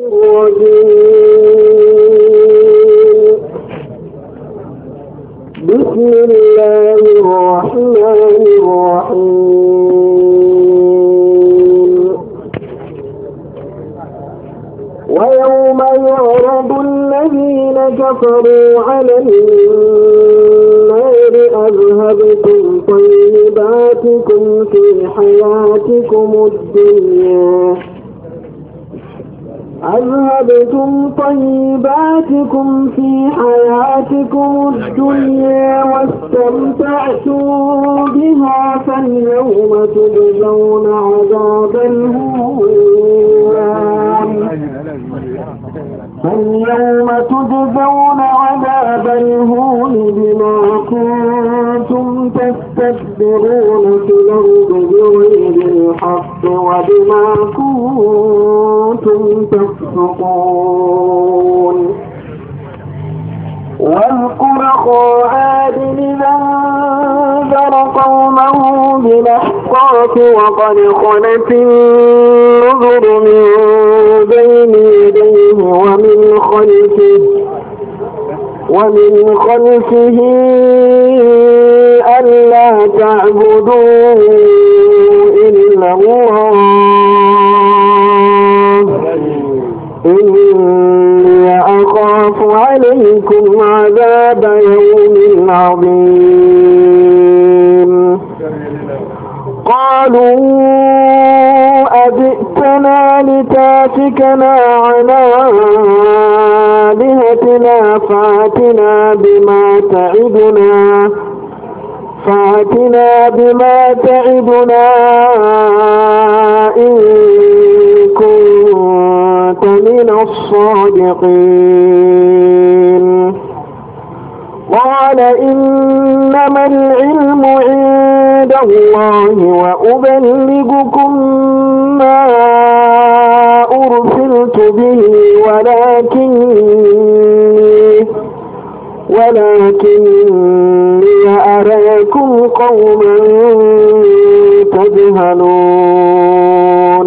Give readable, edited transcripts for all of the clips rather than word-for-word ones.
بسم الله الرحمن الرحيم. ويوم يعرض الذين كفروا على النار أذهبتم طيباتكم في حياتكم الدنيا واستمتعتم بها فاليوم تجزون عذاب الهون بما كنتم تستكبرون في الأرض بغير الحق وبما كنتم تفسقون. واذكر أخا عاد إذا أنذر قومه بالأحقاف وقد خلت النذر من بين يديه ومن خلفه ألا تعبدوا إلا الله إني أخاف عليكم عذاب يوم عظيم. قالوا أجئتنا لتافكنا عن آلهتنا فأتنا بما تعدنا إن كنت من الصادقين. قال إنما العلم عند الله وأبلغكم ما أرسلت به ولكني أراكم قوما تجهلون.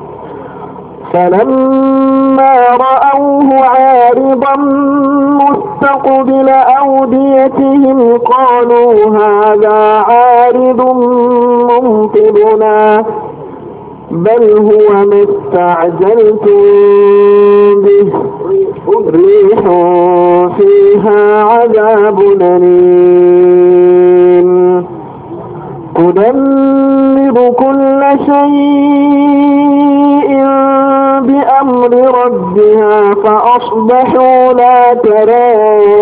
فلما رأوه عارضا مستقبل أوديتهم قالوا هذا عارض ممطرنا بل هو ما استعجلتم به ريح فيها عذاب أليم تدمر كل شيء بأمر ربها فأصبحوا لا ترى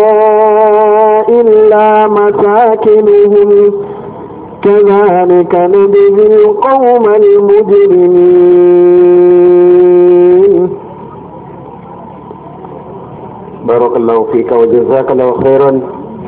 إلا مساكنهم كذلك نجزي القوم المجرمين. بارك الله فيك وجزاك الله خيرا.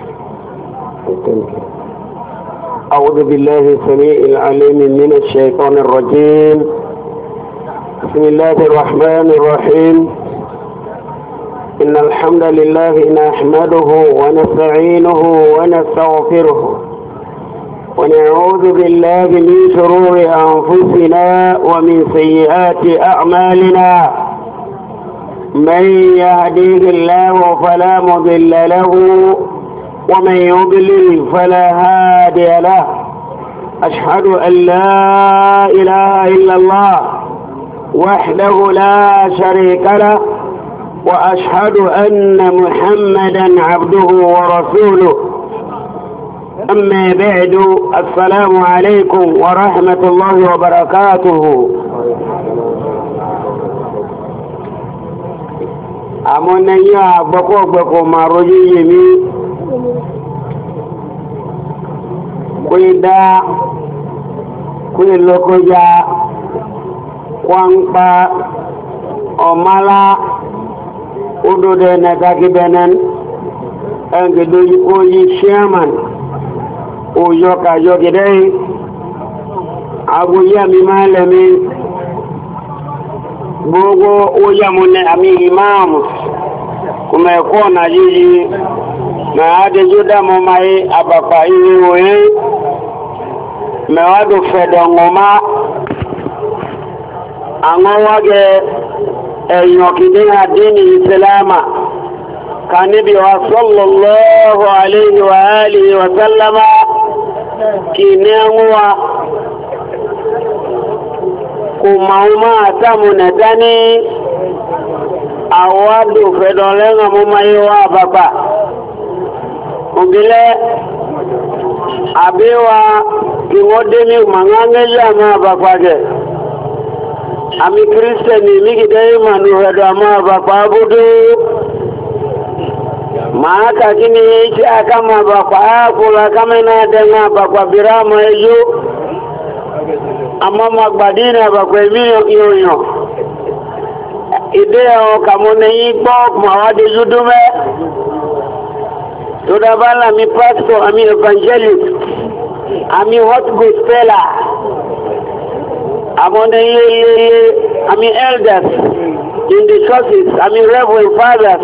أعوذ بالله السميع العليم من الشيطان الرجيم. بسم الله الرحمن الرحيم. إن الحمد لله نحمده ونستعينه ونستغفره ونعوذ بالله من شرور أنفسنا ومن سيئات أعمالنا. من يهديه الله فلا مضل له ومن يضلل فلا هادي له. أشهد أن لا إله إلا الله وحده لا شريك له وأشهد أن محمدا عبده ورسوله. أما بعد السلام عليكم ورحمة الله وبركاته. أمنا يا بكو ماروجي يمي كويدا كوي لوكوجا kwangpa omala udode nataki benen engedoji oyi chairman uyoka yogidei aguya mimalemi gogo uyamune ami imam kumekona jiji na ade juda momai abapa iwe mewadu fedongoma angowage يوكدنا دين الإسلام كان نبي صلى الله عليه وآله وسلم كنوا كمهما تمنتني أود فدولنا مما يوابك وبلا أبيوا كمودني مغانجا ما بقاك أمي كريستيني ميكي دايما نهدى ما بقابدو maka kini isi akama bakwa kula kama na denga bakwa birama ejo ama magbadina bakwa emiyo yoyo ideo kamone yipo mawade judume tudabala mi pastor ami evangelist ami hot gospeler amone yeye ami elders in the churches ami reverend fathers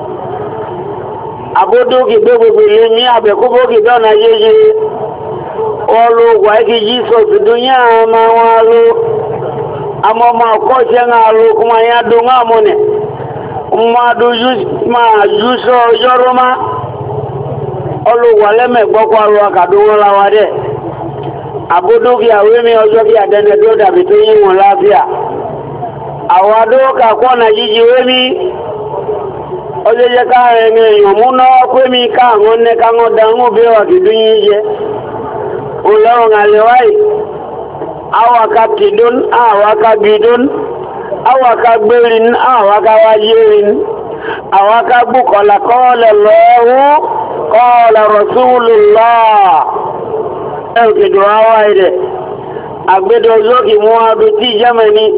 abodogi gbogbo ile ni abekubogi dona yeye olu wa ki Jesus dunya ma wa lo amo ma ko se nga lo kuma ya do nga mone ma do yuso yoroma olu wa le me gboko aro ka do la wa de abodogi awe mi ojo ki adene do dabi to yin won lafia awado ka ko na jiji we mi ojeje ka ene yomuno kwemi ka ngone ka ngodangu bewa kidunye ulawo ngalewai awaka kidun awaka bidun awaka berin awaka wajirin awaka bukola qala Allah qala Rasulullah elke duawaide agbedo zoki muadu ti jamani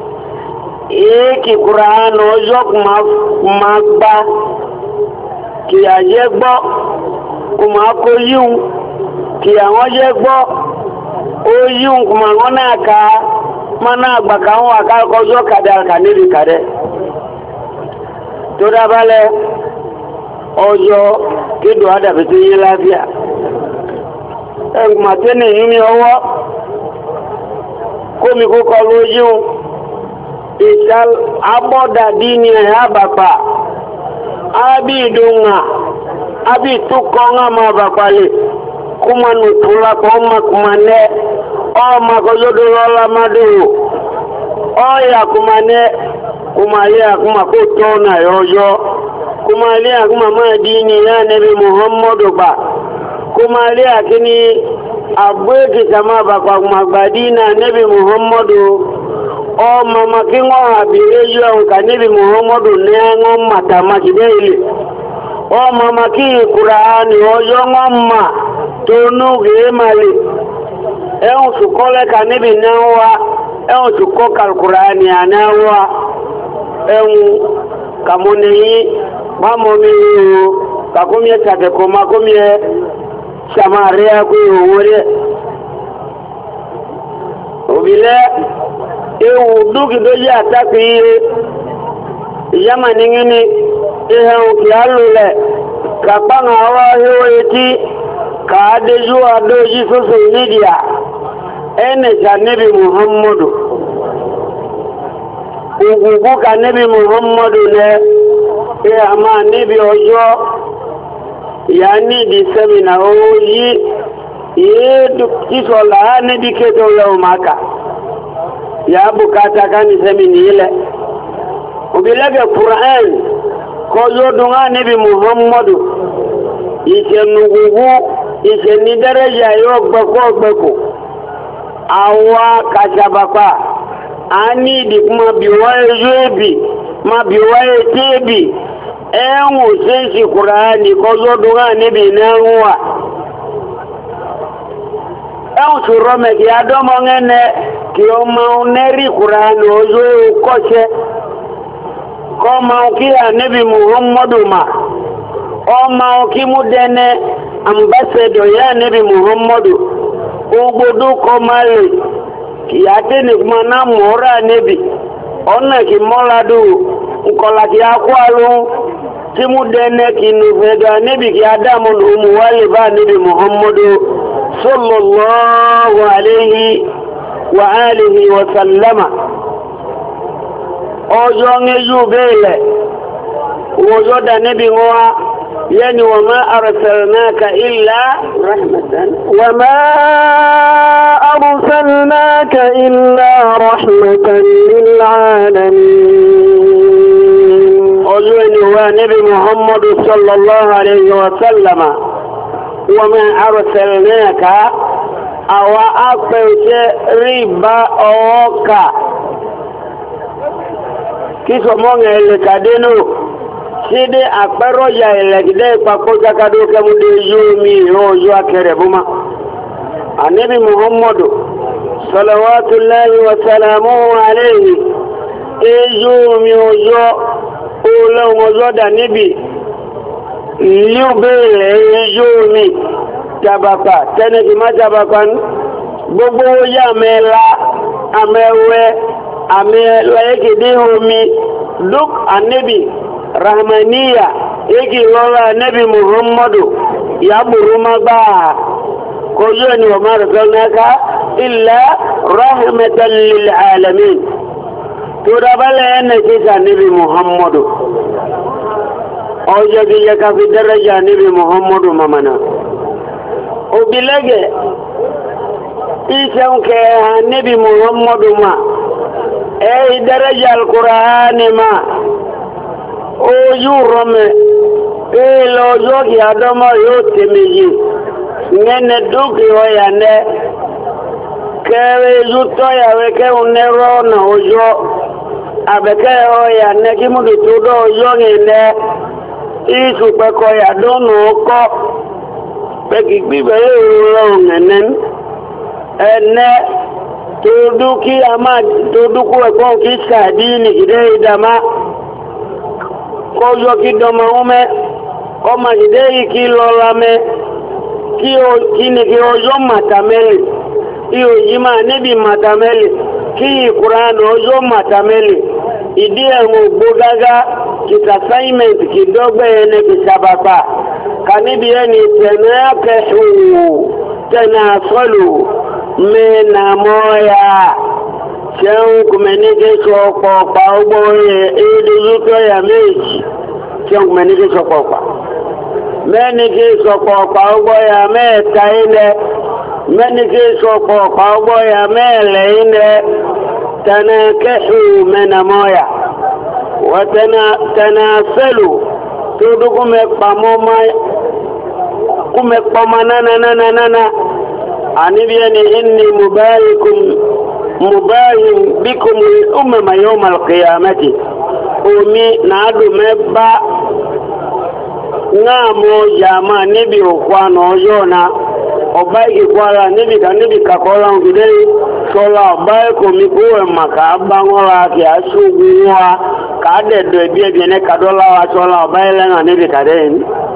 ki Quran ojok magba ki aye gbo kuma ko yun ki awon je gbo o yun kuma wona ka mana agba ka won aka ko jo kada ka ni kade to da bale ojo ki do ada be ti lafia en ma tene yumi owo ko mi ko ko lo yun isal aboda dini ya bapa abi dunga abi tukonga ma bapale kuma nutula koma kumane o makojodo lola madu o ya kumane kumalia kuma kutona yoyo kumalia kuma madini ya nabi Muhammadu ba kumalia kini abweki kama bapa kumagbadina nabi Muhammadu o mama kingo abirejo ka nabi Muhammadu nengo matama kidele o mama ki Qur'ani ojo ngomma tonu ge mali e on su kole ka nabi nawa e on su ko kal Qur'ani anawa en kamoni mamo mi ka komie tate koma komie samaria ku wore obile ewu duki doji ataki yama ningini ihe uki alule kapanga hawa hewa eti kaadeju adoji social media ene cha nabi Muhammadu ugugu ka nabi Muhammadu ne ama nabi ojo yani di semina oji yedu kisola nabi keto leo maka ya bukata kani semini ile ubilege Qur'an ko yodunga nabi Muhammadu ise nugugu ise ni daraja yo gbeko awa kasabapa ani di kuma biwaye yebi ma biwaye tebi enwo sensi Qur'ani ko yodunga nabi nanwa enwo surome ki adomo ngene ki o mauneri Qur'ani ozo koche ko maukia nabi Muhammadu ma o mauki mudene ambassador ya nabi Muhammadu ugodu ko male ki atene mana mora nabi ona ki moladu ukola ki akwalu ti mudene ki nuveda nabi ki adamu umuwali ba nabi Muhammadu sallallahu alayhi wa alihi wa sallama ọjọ́ ń yú bẹ́ẹ̀lẹ̀ ọjọ́ dà níbi wọn yẹni wọ́n máa arsalnaka illa rahmatan lil alamin ọjọ́ ni wà níbi muhammadu sallallahu alayhi wa sallama wọ́n máa arsalnaka àwa apẹ̀ṣẹ́ rí bá ọ̀ọ́kà kí sọmọ́ngẹ̀ ẹlẹ́kàdénú sí dé àpẹ́rọ̀yà ẹlẹ́gidẹ́ ìpapọ̀ jákàdó kẹmúdé yóò mi ìrọ̀ọ́jọ́ akẹrẹ búmá ànábì muhammadu salawatullahi wa salamuhu alayhi yóò mi ọjọ́ olóhun ọjọ́ dà níbi líò bèèrè yóò mi jabapa tẹ́nẹ̀kì má jabapa gbogbo yà mẹ́la amẹ́wẹ́ amẹ́la yẹ́kẹ̀dé omi duk annabi rahmaniya yake lọ́la annabi muhammadu ya buru magba ko yóò ni wọ́n mara sọ́nàká illa rahmatan lil alamin tó dábálẹ̀ yana kíkà annabi muhammadu ọjọ́ kí yẹ ká fi daraja annabi muhammadu mamana obilege isan ke annabi muhammadu ma daraja alqur'ani ma ojú rọmẹ ilẹ̀ ọjọ́ kí adọ́mọ́ yóò tèmèjì ngẹ́nẹ dúkì ọ̀yà nẹ́ kẹrẹ ijú tọ́yàwé kẹun nẹ́rọ ọ̀nà ọjọ́ àbẹ̀kẹ́ ọ̀yà nẹ́ kí mú tó dọ́ ọjọ́ nẹ́ ìsùpẹ̀kọ̀ yàdọ́nù ọkọ́ pẹ̀kì gbígbẹ̀ ìrọ̀rọ̀ ẹ̀nẹ́ ẹ̀nẹ́ tó dúkì àmà tó dúkù ẹ̀kọ́ kí sàdí nìkìdẹ́ ìdàmá kọjọ́ kí dọmọ ọmọ ọmọ ìdẹ́ yìí kí lọ́la mẹ́ kí ní kí ọjọ́ màtàmẹ́lì kí òyí máa níbi màtàmẹ́lì kí ìkùránù ọjọ́ màtàmẹ́lì ìdí ẹ̀wọ̀n gbógágá kìtà sáìmẹ̀ntì kì dọ́gbẹ̀ ẹni kì sàbàpà kà níbi ẹni tẹ̀nà sọ́lù mẹ́nà mọ́ya ṣẹ́un kùmẹ̀níkẹ́ sọ pọ̀pá ọgbọ́ èdè yúkọ́ ya méjì ṣẹ́un kùmẹ̀níkẹ́ sọ pọ̀pá mẹ́níkẹ́ sọ pọ̀pá ọgbọ́ ya mẹ́ẹ̀ta ilẹ̀ mẹ́níkẹ́ sọ pọ̀pá ọgbọ́ ya mẹ́ẹ̀lẹ̀ ilẹ̀ tẹ̀nẹ̀kẹ́hù mẹ́nàmọ́ya tẹ̀nàfẹ́lù tó dúkúmẹ̀ pàmọ́ nánà àníbíyẹni inni mubayin bikum umma yawm al-qiyamati omi naadu meba ngamo jama nibi okwano yona obai kwala nibi kanibi kakola ngide sola obai ko mi kuwe maka bangola ki asuguwa ka de do bi ne kadola wa sola obai lenga nibi kaden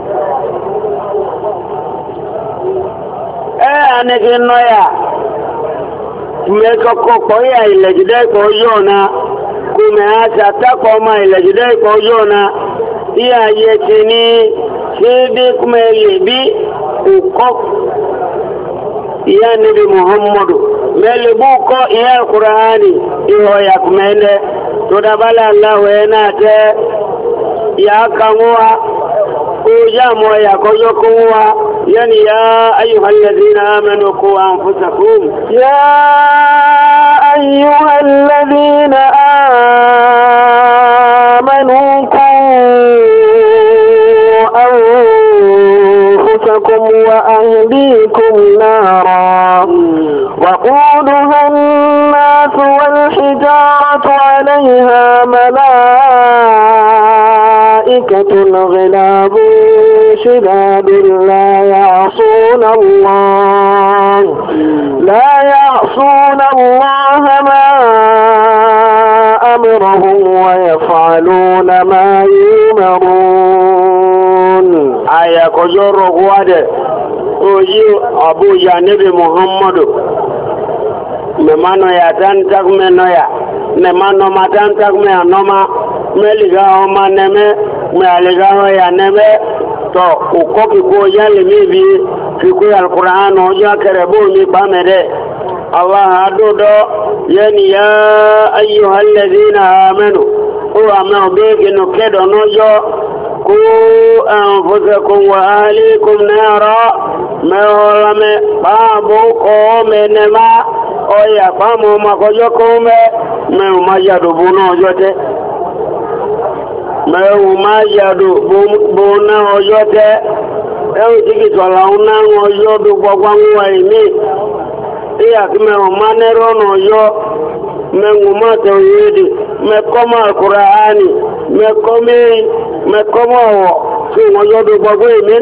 aneke noya mẹ́kọ̀kọ́ kọ́yà ilẹ̀jìdẹ́ ìkọ̀ yóò na kò mẹ́ àṣà tákọ̀ ọmọ ilẹ̀jìdẹ́ ìkọ̀ yóò na tí ayé ti ní ṣédé kúmẹ̀ lè bí òkọ́ ìyá níbi muhammadu mẹ́lẹ̀bú kọ́ ìyá kùránì ìhọ̀ yàkùmẹ́lẹ̀ tó dábálà aláwẹ̀ náà tẹ́ ìyá kanúwa ó yá mọ́ yàkọ́jọ́ kúnwá يعني يا أيها الذين آمنوا قوا أنفسكم يا أيها الذين آمنوا قوا أنفسكم وأهليكم نارا وقودها الناس والحجارة عليها ملائكة غلاب شداد لا يعصون الله ما أمرهم ويفعلون ما يؤمرون آية كجور قوادة oji abu ya nabi muhammadu memano ya tantak menoya memano matantak me anoma meliga oma neme me aliga ya neme to ukoki ko yale mebi fi ko alquran o ja kerebo mi bamede allah adudo yani ya ayyuhalladhina amanu àmọ́ bẹ́ẹ̀gì nù kẹ́dọ̀ lọ́jọ́ kó ẹ̀fọ́sẹ̀kùn wà álékùn náírà mẹ́ọ̀lámẹ́ pàábò kọ́ mẹ́nẹ́má ọ̀yà pàmò makọjọ́ kọ́ mẹ́rùn má yàdò bó náà ọjọ́ tẹ́ mẹ́rùn má yàdò bó náà ọjọ́ tẹ́ ẹ̀rùn tí kì tọ̀lá ń náà ọjọ́ tó gbọ́gbá ń wà ìmí ìyàkí mẹ́rùn má nẹ́rọ̀ ọjọ́ mẹ́rùn má tẹ̀ òyìnbó mẹ́kọ́mọ́ àkùránì mẹ́kọ́mọ́ ọ̀wọ̀ tí wọ́n yọ́dọ̀ gbogbo ìmí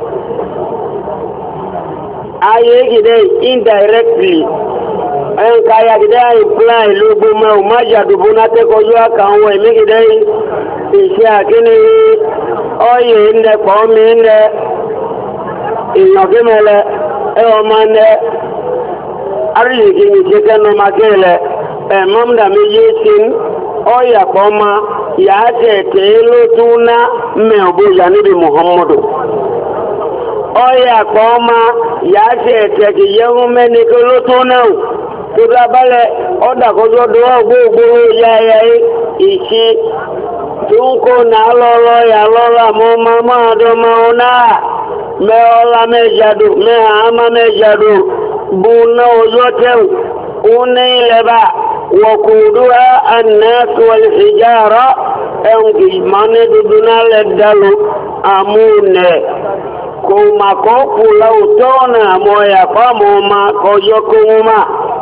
ayé gidẹ́ indirectly ẹn káyà gidẹ́ imply lógún mẹ́rùn má jàdùbú náà tẹ́kọ̀ọ́jú àkàwọn ìmí gidẹ́ iṣẹ́ àkíní ọyẹ̀ ilẹ̀ pọ̀ọ́mí ilẹ̀ ìyànkímẹ́lẹ̀ ẹwọ́mọ́ ilẹ̀ arìlìkì ní ṣe kẹ́nu makẹ́lẹ̀ ẹ̀mọ́mdà méjì sí ọ̀yà pọ́mà yàá tẹ̀tẹ̀ ló tún ná mẹ́ọ̀bóyà níbi muhammadu ọ̀yà pọ́mà yàá tẹ̀tẹ̀ kì yẹ́hún mẹ́ni tó ló tún náà tó dábálẹ̀ ọ̀dàkọ́jọ́ dọ́wọ́ gbogbo yáyá ìṣí tó ń kó náà lọ́lọ́ yà lọ́lọ́ mọ́ máa dọ́mọ́ náà mẹ́ọ́lá mẹ́jàdó mẹ́hàmá mẹ́jàdó bú náà ọjọ́ tẹ́wù ó ní ilẹ̀ bá وقودها الناس والحجارة أنكي من دودنا للدلو أمون كما كوكو لو تونا مويا فموما كوجوكوما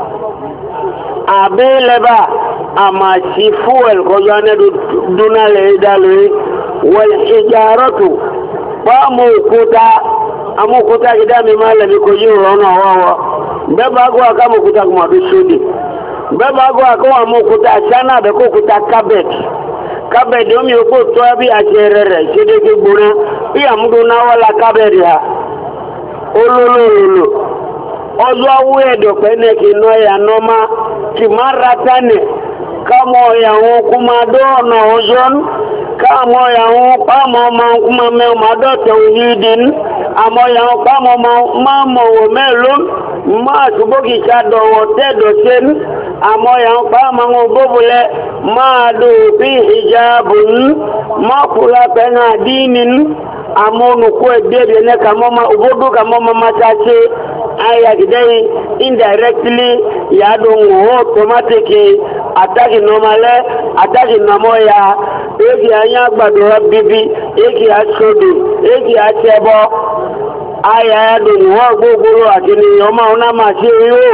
أبي لبا أما سيفوال كوجانا دودنا للدلو والحجارة فمو كتا أمو كتا كدا مما لبي كوجو رونا واوا بابا قوة كامو كتا كما بسودي bẹ́bà gọ́ àkọ́wà mọ́ òkúta ṣáná àbẹ́kọ́ òkúta kábẹ̀dì omi òkú tó bí àṣẹrẹ rẹ̀ ṣédéké gbóná bí àmúdó náwọ́ la kábẹ̀dì ha olólòlò ọjọ́ awú ẹ̀dọ̀ pẹ́ẹ́nẹ́kì náà yà nọ́má kì má ratánẹ̀ kámọ́ ìyàwó kúmá dọ́ọ̀nà ọjọ́ kámọ́ ìyàwó pàmọ́ ọmọ kúmá mẹ́wọ́n má dọ́tẹ̀ òyìndín àmọ́ ìyàwó pàmọ́ má mọ̀wọ́ mẹ́lòm máa túbọ̀ kì í ṣàdọ̀wọ̀ tẹ́dọ̀ sẹ́nu àmọ́ ìyàwó pàmọ́ àwọn bóbulẹ̀ máa dò bí ìjáàbù ní mọ́kùnrin apẹ̀nà àdínì ní àmọ́ onùkú ẹgbẹ́ ní kàmọ́mà òbódó kàmọ́mà mátáṣe ayàgídẹ́yìn indirectly yàdùn òhó automatically ataki normalẹ ataki namọya egi anya agbado bibi egi asodo egi atsẹbọ aya ẹdùn wọn gbogboro àti nìyẹn ọmọ ọ̀nà máa ṣe yóò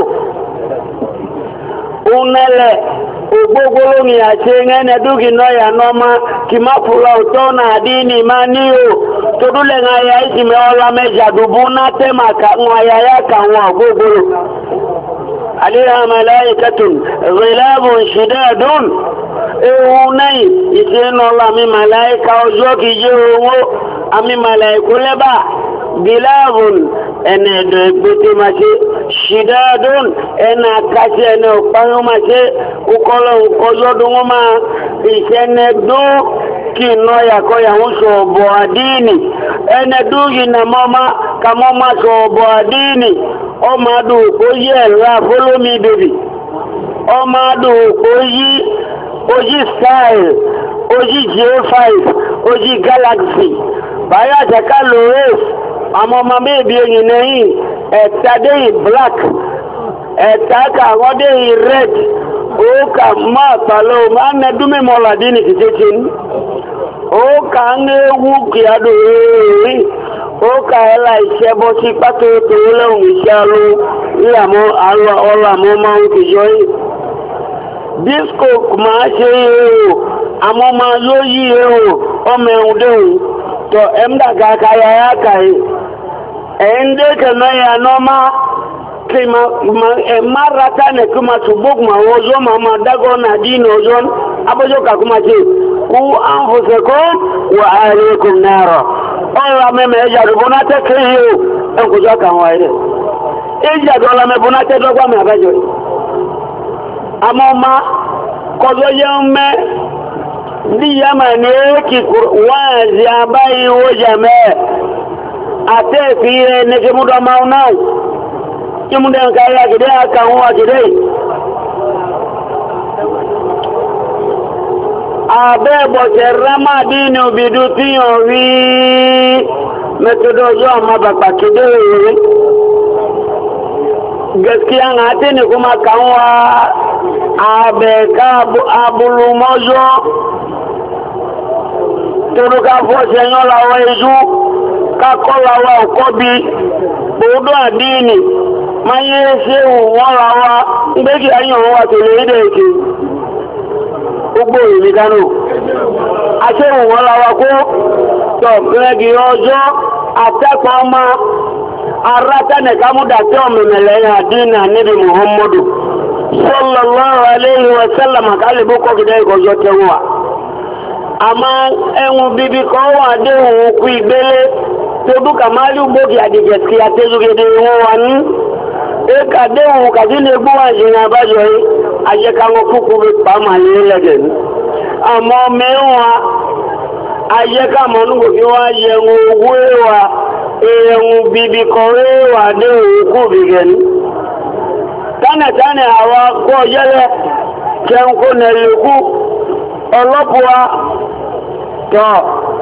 unẹlẹ ogbogboro ni àti ẹnẹ dúkì náà nọmọ kì má fura ọtọ náà dín ní má ní o todúlẹ̀ ń aya ìsìnmẹ́ ọlá mẹ́jà dùbú náà tẹ́ màkà ń aya yá kà wọn gbogboro. عليها ملائكة غلاب شداد اوني يسين الله من ملائكة وجوك يجيرو امي ملائكة لبا غلاب ان بيتي ماشي شداد ان كاشي ان اوبانو ماشي وكولو كوجودوما يسين دو kino yako ya uso boadini ene dugi na mama kamoma so boadini o madu ko ye la follow me baby o madu ko yi style oji J5 oji Galaxy baya jakalo es amo mama baby yin nayi etade black etaka wode red o ka ma palo ma na dume moladini kitchen o ka ngewu ki ado o ka ela isebo si pato to lohun isalo ilamo alo olamo ma o ki joy disco ma se o amo ma yo yi o o me undeun to emda ga ka ya kai ende ke na ya no ma kima marata ne kuma subuk ma ozo mama dago na dino ozon abojo ka kuma ce ku anfusakum wa ahlikum nara ola me meja do bonate kriyo en ko jo kan waire eja do la me bonate do gwa me abajo amoma ko zo yemme di yama ne ki wazi abai wo jame ate fi ne ke mudo maunau kimunde nkaya gide akanwa gide abẹ́bọ̀ tẹ̀rẹ́ máa dín ní òbìdú tí yàn rí mẹ́tọ́dọ̀ ọjọ́ ọmọ bàbá kéde rẹ̀ gaskiya na ate ne kuma kanwa abẹ́ká abúlùmọ́jọ́ torúká fọ́ṣẹ́ yán láwọ́ ijú kákọ́ láwọ́ ọkọ́ bí gbogbo àdínì ma yé ṣe wọ́n láwọ́ ngbégi ayàn wà tó lè rídẹ̀ èkè gbogbo ìrìnkánò aṣẹ́wò wọ́n láwọ́ kó tọ̀ rẹ̀gì ọjọ́ àtẹ́kọ̀ọ́ ọmọ arátẹ́nẹ̀ kámúdà tí ọmọmẹ̀lẹ̀ àdínà níbi muhammadu sallallahu alayhi wa sallam kálìbó kọ́kìdẹ́ ìkọjọ́ tẹ́wọ́ àmá ẹ̀wọ̀n bíbí kan wà déhùn òkú ìgbélé tó dúkà máa lú gbógi àdìjẹ̀sí àtẹ́zùgẹ́dẹ́ wọn wà ní ẹ̀ka déhùn kàdínlẹ̀ gbówà ìrìn àbájọ́ yìí ayẹ́káwọn kúkú bí pàmà ní lẹ́gẹ̀ ní àmọ́ mẹ́wàá ayẹ́kámọ́ ní gbogbo wá yẹ̀wọ̀n owó ẹ̀wà ẹ̀wọ̀n bíbí kan ẹ̀wà déhùn òkú bìgẹ̀ ní tánẹ̀tánẹ̀ àwọn akọ́ yẹ́lẹ̀ kẹ́ńkó nẹ̀lẹ́kú ọlọ́pùwa tọ́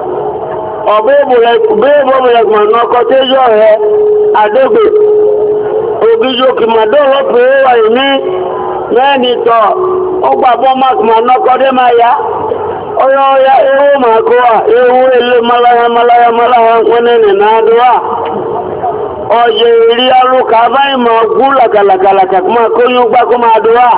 ọ̀bẹ́bọ̀lẹ̀kùnmọ̀ nọkọ tí yọ rẹ̀ àdógbè ògíjókì màdó ọlọ́pù wà ní mẹ́ni tọ́ ó gbàbọ́ mákùnmọ̀ nọkọ dé máa yá ọyọ́ ọya ewu màkó wà ewu ilé malaya wọn ní nàádọ́wà ọjẹ́ ìrí alúkà báyìí máa gú làkàlàkàlàkà kó máa kóyún gbá kó máa dọ́wà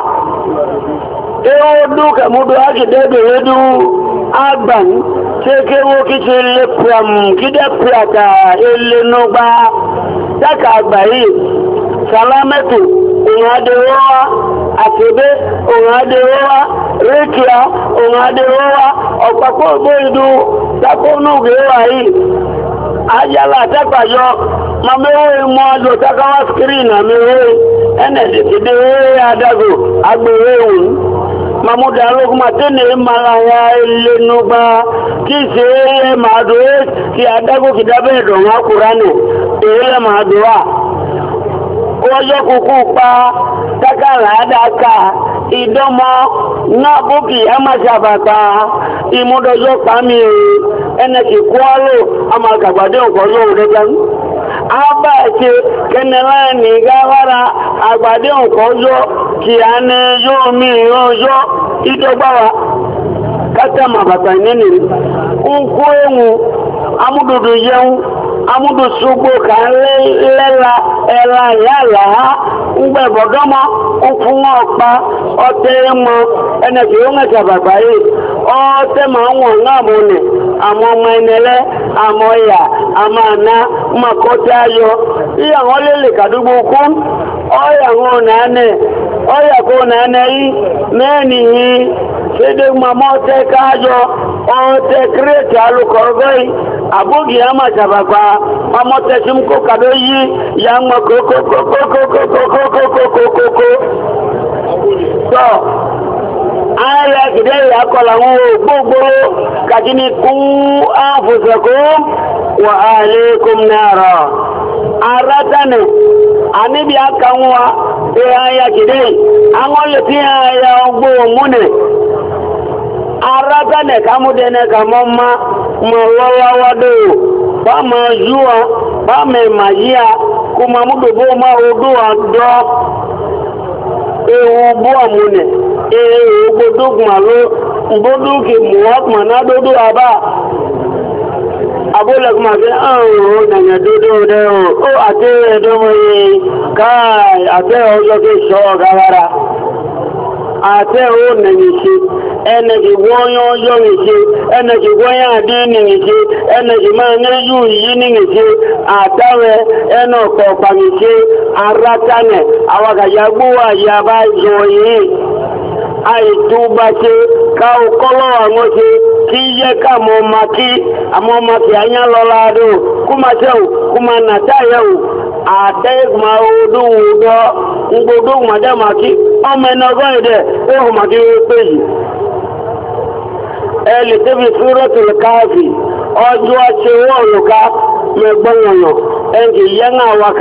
ewo duka mudu haki debe yedu agban teke wo kichi le pram kide priata ele nogba taka agbayi salametu ungadewa atebe ungadewa rekia ungadewa opako boidu tako nugewa yi ajala tapayo mamewe mwajo takawa screen amewe ene dikide adago agbewe mamuda alógún tẹ́lẹ̀ malaya elénúgbà kí ṣe é máa dò é kí adágó kì dábẹ́ ìdọ̀wọ́n akùránì èyí máa dò wà ọjọ́ kúkú pa tákàrà àdáka ìdánmọ́ náà bókì amáṣàbàtà ìmúdọjọ́ pàmì ẹnẹ̀kì kúọ́lò amàkàgbàdé ọ̀kọ́jọ́ òdẹ́gbẹ́ abá ẹ̀kẹ́ kẹ́nẹ̀láàní gáwára àgbàdé ọ̀kọ́jọ́ kì á ní yóò mí ọjọ́ ìdọ́gbàwà kátàmà bàtà nínú kúkú ẹ̀wù amúdùdù yẹun amúdù ṣùgbò kà lẹ́la ẹ̀la yàlá ngbẹ̀bọ̀dọ́mọ́ fún ọ̀pá ọtẹ́ mọ́ ẹnẹ̀kì ó ń ẹ̀kà bàbá yìí ọtẹ́ máa ń wọ̀n náà mọ́ nẹ̀ àmọ́ ọmọ ẹnẹlẹ́ àmọ́ ìyà àmọ́ àná mọ́kọ́tẹ́ ayọ́ tí àwọn lélẹ̀ kàdúgbò kún ọ̀yàwó nàánẹ̀ ọ̀yàkó nàánẹ̀ yìí mẹ́rin yìí ṣédé mamọ́ tẹ́ káàjọ ọtẹ́ kírètì alùkọ̀ọ́gọ́ yìí àbógi àmà ṣàbàgbà ọmọ tẹ́sí kó kàdó yìí ìyá ń mọ kókókókókókókókókókókó tọ́ ayé kìdẹ́ ìyá kọlà wọn gbogbo kàjí ni kú àfùsẹ̀kó wà alaykum nara ara tánẹ̀ àníbi àkàwọn wa ayé kìdẹ́ àwọn lè fi ayé ọgbó múnẹ̀ ara tánẹ̀ kàmúdẹ́nẹ̀ kàmọ́ máa mọ̀ lọ́wọ́wọ́dó bá mọ̀ yúwa bá mẹ̀ màyíà kó ma mú gbogbo ma odó àdọ́ ewu bú àmúnẹ̀ ewu gbódógùn àló gbódógì mọ̀ọ́kùnmọ̀ náà dódó àbá abúlẹ̀kùn àti àrùn nàìyàn dódó rẹ̀ ó àti ẹ̀dọ́mọ̀ yìí káàì àti ọjọ́ tó ṣọ́ ọ̀gárára àti ó nàìyàn ṣe ẹnẹ̀kì wọ́nyọ́ ọjọ́ nìṣe ẹnẹ̀kì wọ́nyọ́ àdí nìṣe ẹnẹ̀kì máa ń yú yìí nìṣe àtàwẹ̀ ẹnà ọ̀pọ̀ọ̀pà nìṣe arátánẹ̀ àwàkàyà gbówà yàbá jọ yìí àìtúbà ṣe káò kọ́lọ̀ àwọn ṣe kí yẹ ká mọ́ ma kí àmọ́ ma kí anyá lọ́la dò kúmà tẹ́wò kúmà nàtàyẹ̀wò àtẹ́gbà odún wùdọ́ ngbodó màdẹ́mà kí ọmọ ẹ̀nà ọgọ́ ìdẹ̀ ẹ̀hùn màkí pé yìí ẹ̀lì tẹ́bí súrọ́tù káàfì ọjọ́ àti owó òlùká mẹ́gbọ́nyọ̀nyọ̀ ẹ̀kì yẹ́nà wa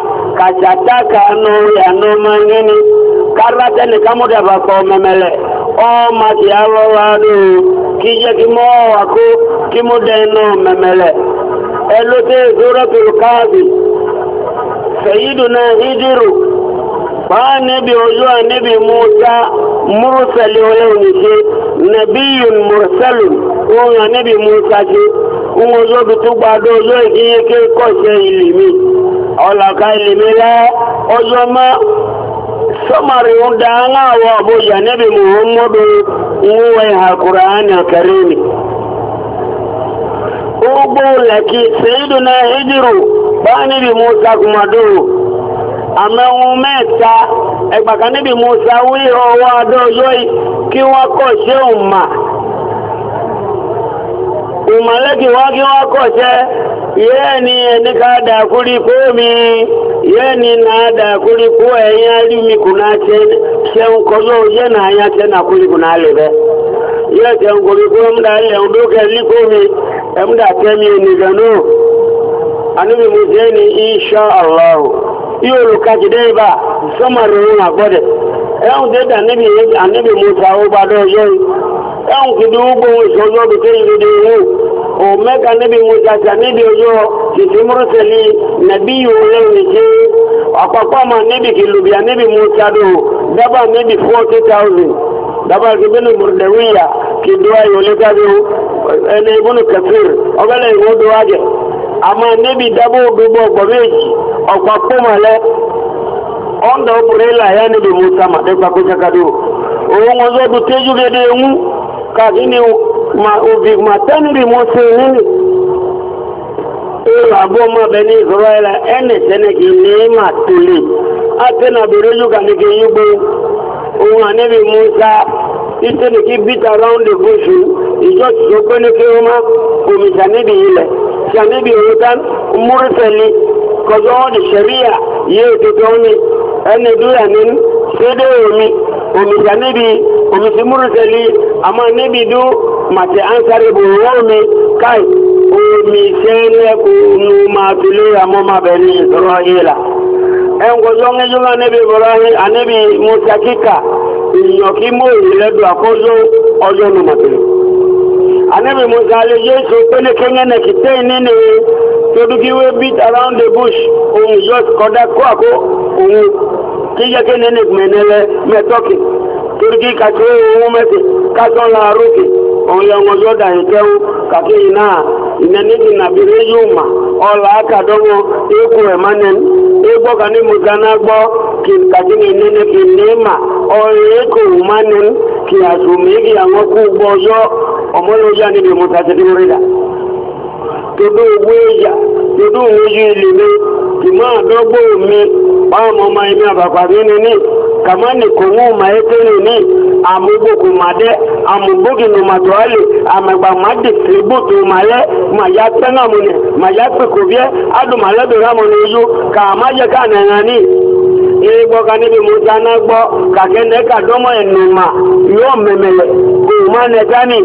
kàṣà táàkà nù ìyànà ọmọ ẹ̀ngẹ́ni kárátẹ́nì kámúdàbà pọ̀ mẹ́mẹ́lẹ̀ ọmọ ti alọ́ládó kí jẹ́ kí mọ́ wàkó kí mú dẹ̀nà mẹ́mẹ́lẹ̀ ẹlòtẹ́ suratul Kahfi sayyiduna Hijiru bá níbi ojú níbi Musa múrùsẹ̀lẹ̀ olóòrùnṣe nàbíyùn múrùsẹ̀lù ohun níbi Musa ṣe ohun ojú bí tó gbádọ́ ojú ìkíyèké kọ́ṣẹ́ ìlìmí ọ̀làkà ìlìmí lẹ́ ọjọ́ mọ́ sọmọrì ń da aláwọ̀ àbójà níbi Muhammadu nwúwẹ̀ Al-Qur'an Al-Karim gbogbo lẹ́kì sayyiduna Hijiru bá níbi Musa kùmàdúró àmẹ́hun mẹ́ta ẹgbàkan níbi Musa wí ọwọ́ adọ́jọ́ kí wọ́n kọ́ ṣe òmà ìmọ̀lẹ́kì wá kí wọ́n kọ́ ṣe yẹ́ ni ẹni ká dàkúrí kó mi yẹ́ ni náà dàkúrí kó ẹ̀yìn arími kùnà ṣe ń kọjọ́ yẹ́ náà yá ṣe náà kúrí kùnà lè bẹ́ yẹ́ ṣe ń kúrí kó ẹmúdà lẹ́hùn dókẹ́ líkó mi ẹmúdà tẹ́mi ènìyàn náà aníbi Musa ni insha Allah yóò lùkàtí dé ibà sọ́mọ̀rì ohun àgbọ́dẹ̀ ẹ̀hùn tẹ́ dà níbi Musa ó bá dọ́ ọjọ́ yìí ẹ̀hùn kìdí ugbó ìṣọ́jọ́ bí tẹ́ ìrìdè ìwò o mẹ́ka níbi Musa tà níbi ọjọ́ kìtì múrùsẹ̀lì nàbí ìwòlẹ́wìn ṣe àpapọ̀ mà níbi kìlùbíà níbi Musa dò dábà níbi 40,000 dábà kìbínú mùrùdẹ̀wìyà kìdó ayọ̀lẹ́kàbí ẹni ibùnú kẹfìr ọgọ́lẹ̀ ìwọ́dọ̀ wájẹ̀ àmà níbi dábò gbogbo ọgbọ̀méjì ọ̀pàpọ̀ mọ̀lẹ́ ọ̀ndà ọ̀pùrẹ́là yá níbi Musa màdẹ́gbà kó ṣakadó òun ọjọ́ bí tẹ́jú gẹ́gẹ́ ẹ̀mú káàkiri ni òbí màtẹ́ níbi Musa nílì ẹ̀rọ àbọ̀ ọmọ abẹ ní Israẹla ẹnẹ̀ sẹ́nẹ̀kì ní mà tòlè àtẹ́nà bèrè yúkà ní kí yúgbó òun àníbi Musa ìtẹ́nìkì beat around the bush ìjọ tó pé ní kí wọ́n má omi sàníbi ilẹ̀ sàníbi òwútan múrùsẹ̀lì kọjọ́ wọn di sẹ̀ríyà yóò tuntun ní ẹni dúrà ní sédé omi sàníbi omi sí múrùsẹ̀lì àmọ́ níbi dú màtí ansari bò wọ́n mi káì omi sẹ́lẹ̀kùnú máa tulé àmọ́ máa bẹ̀ ní ìsọ̀rọ̀ ìlà ẹnkọjọ́ ń jọ́ níbi Ibrahim àníbi Musa kíkà ìyànkí mú ìrìnlẹ́dù àkójọ ọjọ́ nù màtìrì àníbi Musa lè yé so pélé kéńgẹ́nẹ̀ kìtẹ́ nínú todukiwe beat around the bush ohun just kọ́dá kó àkó ohun kíjẹ́ kí nínú ìgbẹ̀nẹ́lẹ́ mẹ́tọ́kì toduki kàtó ohun mẹ́tì kátó láàrókè ohun yẹ wọn yọ dà ìkẹ́wó kàkéyìn náà ìnẹ́nìkì nàbìrẹ́ yóò mà ọ̀là àkàdọ́wọ́ ẹ̀kú ẹ̀mánẹ́ni ẹgbọ́ kan ní Musa náà gbọ́ kí kàkínì nínú kì ní mà ọ̀rẹ́ ẹ̀kú ẹ̀mánẹ́ni kì àsùnmí kì àwọn kú gbọ́ yọ ọmọlóyà níbi Musa ti dúró rí dà todo owó ẹ̀yà todo owó yìí lè ní kì máa dọ́gbọ́ mi báwọn ọmọ ẹ̀mí àbàpà rí ni ní kàmá ní kò mú ma ẹ́ tẹ́lẹ̀ ní àmúgbòkù màdẹ́ àmúgbòkì nùmàtò alẹ̀ àmàgbà má dìstribútù màlẹ́ màyà tẹ́nàmùnẹ̀ màyà pẹ̀kọ̀bíẹ́ adùmàlẹ́ bẹ̀rẹ̀ àmọ̀nà ojú kà má jẹ́ ká nàìyàn ní ìgbọ́ ka níbi Musa náà gbọ́ kàkẹ́ nẹ́ka dọ́mọ̀ ẹ̀nùmà yóò mẹ̀mẹ̀lẹ̀ kò má nẹ́ka ní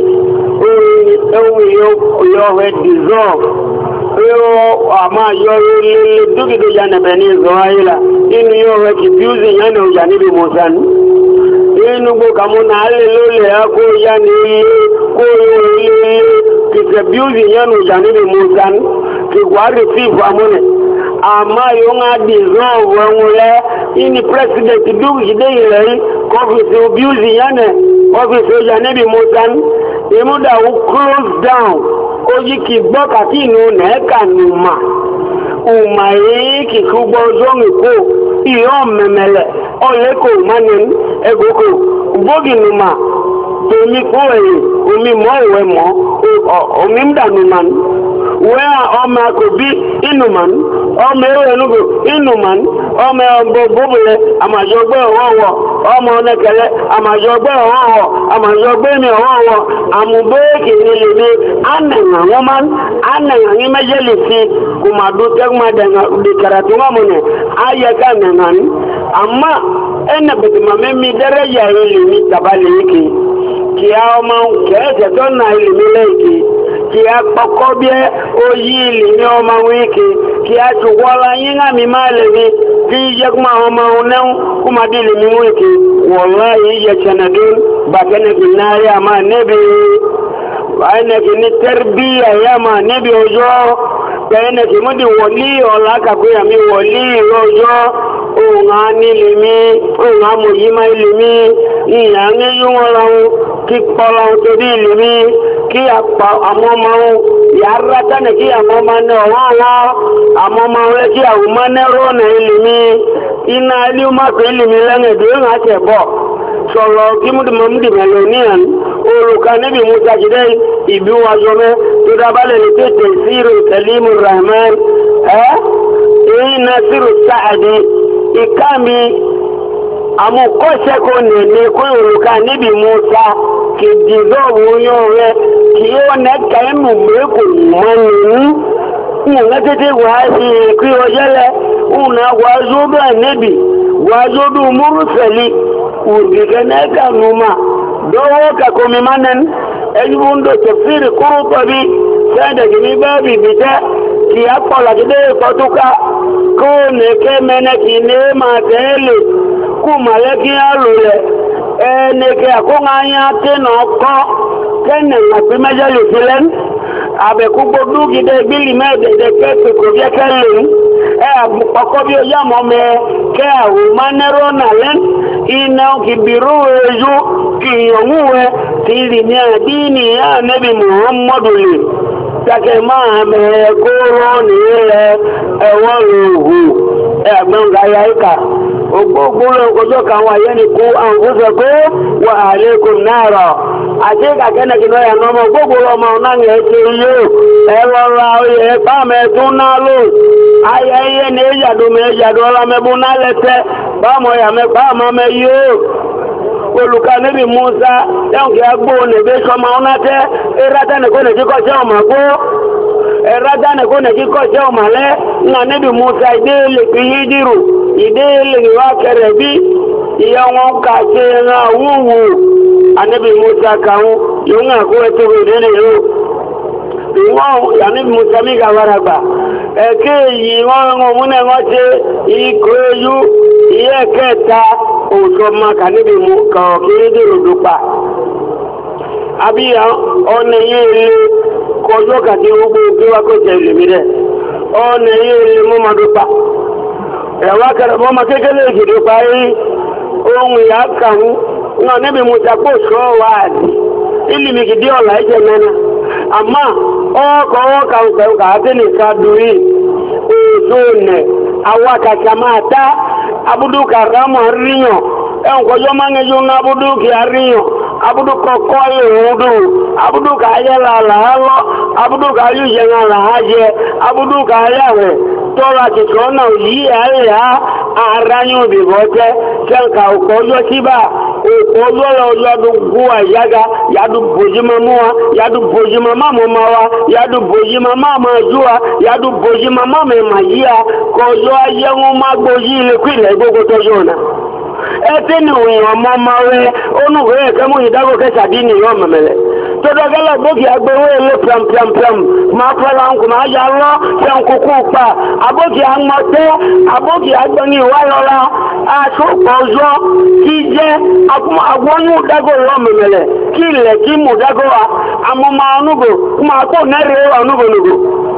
ohun yóò hẹ́ dissolve yóò àmà yọ lélẹ̀ dúkìdó ya nẹ̀bẹ̀ ní Israẹla inú yóò hẹ́ kì bíúzì yẹn ní ọjà níbi Musa ní inú gbọ́ kàmú náà lè lólẹ̀ kó ya ní ilé kó yóò ilé kìkẹ̀ bíúzì yẹn ní ọjà níbi Musa ní kìkwá receive amúnẹ̀ àmà yóò ń dissolve ẹ̀hún lẹ́ ini president dúkìdé ilẹ̀ kọfíìsì bíúzì yẹn ní ọ́fíìsì ọjà níbi Musa ní ìmúdà ó close down ojí kì gbọ́ kàkí inú nẹ́ẹ̀kà nùmà ùmà yìí kì kú gbọ́ ọjọ́ nìkó ìyọ́ mẹ́mẹ́lẹ̀ ọ̀lẹ́kọ̀ mánìn ẹgbòkò bógì nùmà tòmí kó ẹ̀yìn omi mọ́ ìwẹ̀ mọ́ omi ń dà nùmà wẹ́ ọmọ akọ̀bí inùmà ọmọ ewé nùgbò inùmà ọmọ ọgbọ̀ bóbulẹ̀ àmàjọgbẹ́ ọwọ́wọ́ ọmọ ọ̀nẹ́kẹ̀lẹ́ àmàjọgbẹ́ ọwọ́wọ́ àmàjọgbẹ́ mi ọwọ́wọ́ àmùbẹ́ẹ̀kì nílé anẹ̀yàn ní méjèlì sí kùmàdú tẹ́gbàdẹ̀nà dìkàràtí wọ́n mú nẹ̀ ayẹ́ká nẹ̀yàn àmà ẹnà bẹ̀tìmọ̀ mẹ́mí dẹ́rẹ́yà ilé ní tàbálẹ̀ yìí kì á ọmọ kẹ́ẹ̀kẹ́ tó nà ilé mi lẹ́yìn kí a kọ́kọ́ bí oyí ilé ní ọmọ wíkì kí a ṣùgbọ́lá yín àmì máa lè ní kí yẹ́ kúmọ̀ ọmọ náà kúmọ̀ dí lè ní wíkì wọ̀lá yìí yẹ ṣẹ̀nàdún bàtẹ́nẹ̀kì náà yà máa nẹ́bi ẹnẹ̀kì ní tẹ́rbíyà yà máa nẹ́bi ọjọ́ ẹnẹ̀kì mú di wọ̀lí ọ̀lá kàkúyàmí wọ̀lí ọjọ́ òun á nílé mi òun á mọ̀ yí máa ilé mi ìyà ń yún wọn lọ́wọ́ kí pọ́lọ́ torí ilé mi kí àpá àwọn ọmọ yàrá tánà kí àwọn ọmọ náà wọ́n àwọn ọmọ rẹ̀ kí àwọn ọmọ náà rọ́nà ilé mi iná ilé ọmọkùn ilé mi lẹ́nẹ̀dẹ̀ ń àṣẹ bọ̀ sọ̀rọ̀ kí múdìmọ̀múdì mẹ́lòníàn olùkà níbi musa jìdẹ́ ìbí wa jọmẹ́ tó dábálẹ̀ ní tètè sírò tẹ̀límù rahman èyí na sírò sáàdì ìkámi àmúkọ́ṣẹ́kọ́ nẹ̀ẹ́ kó olùkà níbi musa kì dìzọ́ọ̀bù yóò rẹ̀ kì ó nẹ́ka ẹ̀mù mẹ́kù mọ́nìyàn una tete wazi kwiyo jele una wazodu anebi wazodu murusali urgiganeka numa dowo ka komimanen ejubundo tafsiri kurutobi sende gini babi bita ki apola gide kotuka kone kemene kine matele kumaleki alule eneke akunganya teno ko kene ngapimeja lufilen abe kugbodu gide bili mede kete ko je kele ọkọ bí ó yá mọ́ mẹ́ kẹ́ àwọn mánẹ́rọ́ náà lẹ́n iná kì bírú ẹjú kì yọ̀mú ẹ ti rí ní àdínì ànẹ́bì muhammadu lè tàkẹ́ máa mẹ́ kó rọ́ nílẹ̀ ẹ̀wọ́n lòhù ẹ̀gbọ́n gáyà ìkà ògbógbó lọ́kọjọ́ kan wà yẹ́ ni kú àwọn fúnfẹ́ kó wà àlékún náà rọ̀ àti kàkẹ́nẹ̀kì náà yà nọ́mọ gbogbo ọmọ náà yẹ ṣe yóò ẹ̀rọ ra oyè pàmẹ́tún náà lò ayẹyẹ ní ìjàdó mẹ́jàdó ọlámẹ́bú náà lẹ́tẹ́ bámọ̀ yàmẹ́ pàmọ́ mẹ́ yóò olùkà níbi musa ẹ̀hùn kí a gbó nẹ̀bẹ́ sọmọ ọ́nàtẹ́ ẹ̀rátánẹ̀kọ́ nẹ̀kíkọ́ṣẹ́ ọmọ gbó ẹ̀rátánẹ̀kọ́ nẹ̀kíkọ́ṣẹ́ ọmọ lẹ́ ńlá níbi musa ìdéèlè fi hídìrù ìdéèlè ìwà kẹrẹ bí ìyá wọn kà ṣe ẹran wúwo àníbi musa kàún yóò ń àkó ẹtọ́ ìdílé yóò ìwọ̀n yàní musa mi gàwáràgbà ẹ̀kẹ́ yìí wọ́n rán múnẹ̀ wọ́n ṣe ikọ̀ eyú ìyẹ́ kẹta òṣọ́mọ kàníbi mú kọ̀ọ̀kiri dèrò dùpà àbíyàn ọ̀nà yìí lè kọjọ́ kàtí gbogbo kí wá kó jẹ ìlú mi rẹ̀ ọ̀nà yìí lè mú ma dùpà ẹ̀wà kẹrẹ mọ́mọ kékeré ìgìdì parí ohun ìyá kàn náà níbi musa kó sọ́ wáàdì ìlìmì gidi ọ̀la ìjẹ mẹ́nà àmà ọkọ̀ ọkà àti nìkan dùrí èso nẹ̀ àwọn kàkà máa tá abúdúkà rámọ̀ ríyàn ẹ̀hùn kọjọ́ máa ń ẹjọ́ ń abúdúkà ríyàn abúdúkà kọ́ ìrúdù abúdúkà ayẹ́lá làálọ́ abúdúkà ayújẹ̀ngà làájẹ́ abúdúkà ayáwẹ̀ tọ́lá kìkọ́ náà yí àríyá àráyún bìbọ́ jẹ́ kẹ́ǹkà òkò ọjọ́ síbà òkò ọjọ́ lọ́dún gúwà yága yàdù bòjímọ̀ mú wa yàdù bòjímọ̀ má mọ́ ma wa yàdù bòjímọ̀ má ma jú wa yàdù bòjímọ̀ má mẹ́mà yí a kọjọ́ ayẹ́wọ́n má gbójí ilé kú ilẹ̀ gbogbo tọ́jú ọ̀nà ẹtí ni òyìn ọmọ ma rẹ onúwé ẹ̀kẹ́mú ìdágò kẹsàdí ni yọ mẹ́mẹ́lẹ̀ tọ́dọ̀gẹ́lẹ̀ gbógi agbówó ilé pẹ̀mpẹ̀mpẹ̀m máa fẹ́ra ń kò máa yà lọ fẹ́ ń kúkú pa abógi agbọ́tẹ́ abógi agbọ́ni ìwáyọ́lá aṣọ́pọ̀ ọjọ́ kí jẹ́ agbóyún dágò yọ mẹ́mẹ́lẹ̀ kí ilẹ̀ kí mú dágò wa amọ́mọ́ onúgbò máa kó nẹ́rẹ̀ẹ́ onúgbònúgbò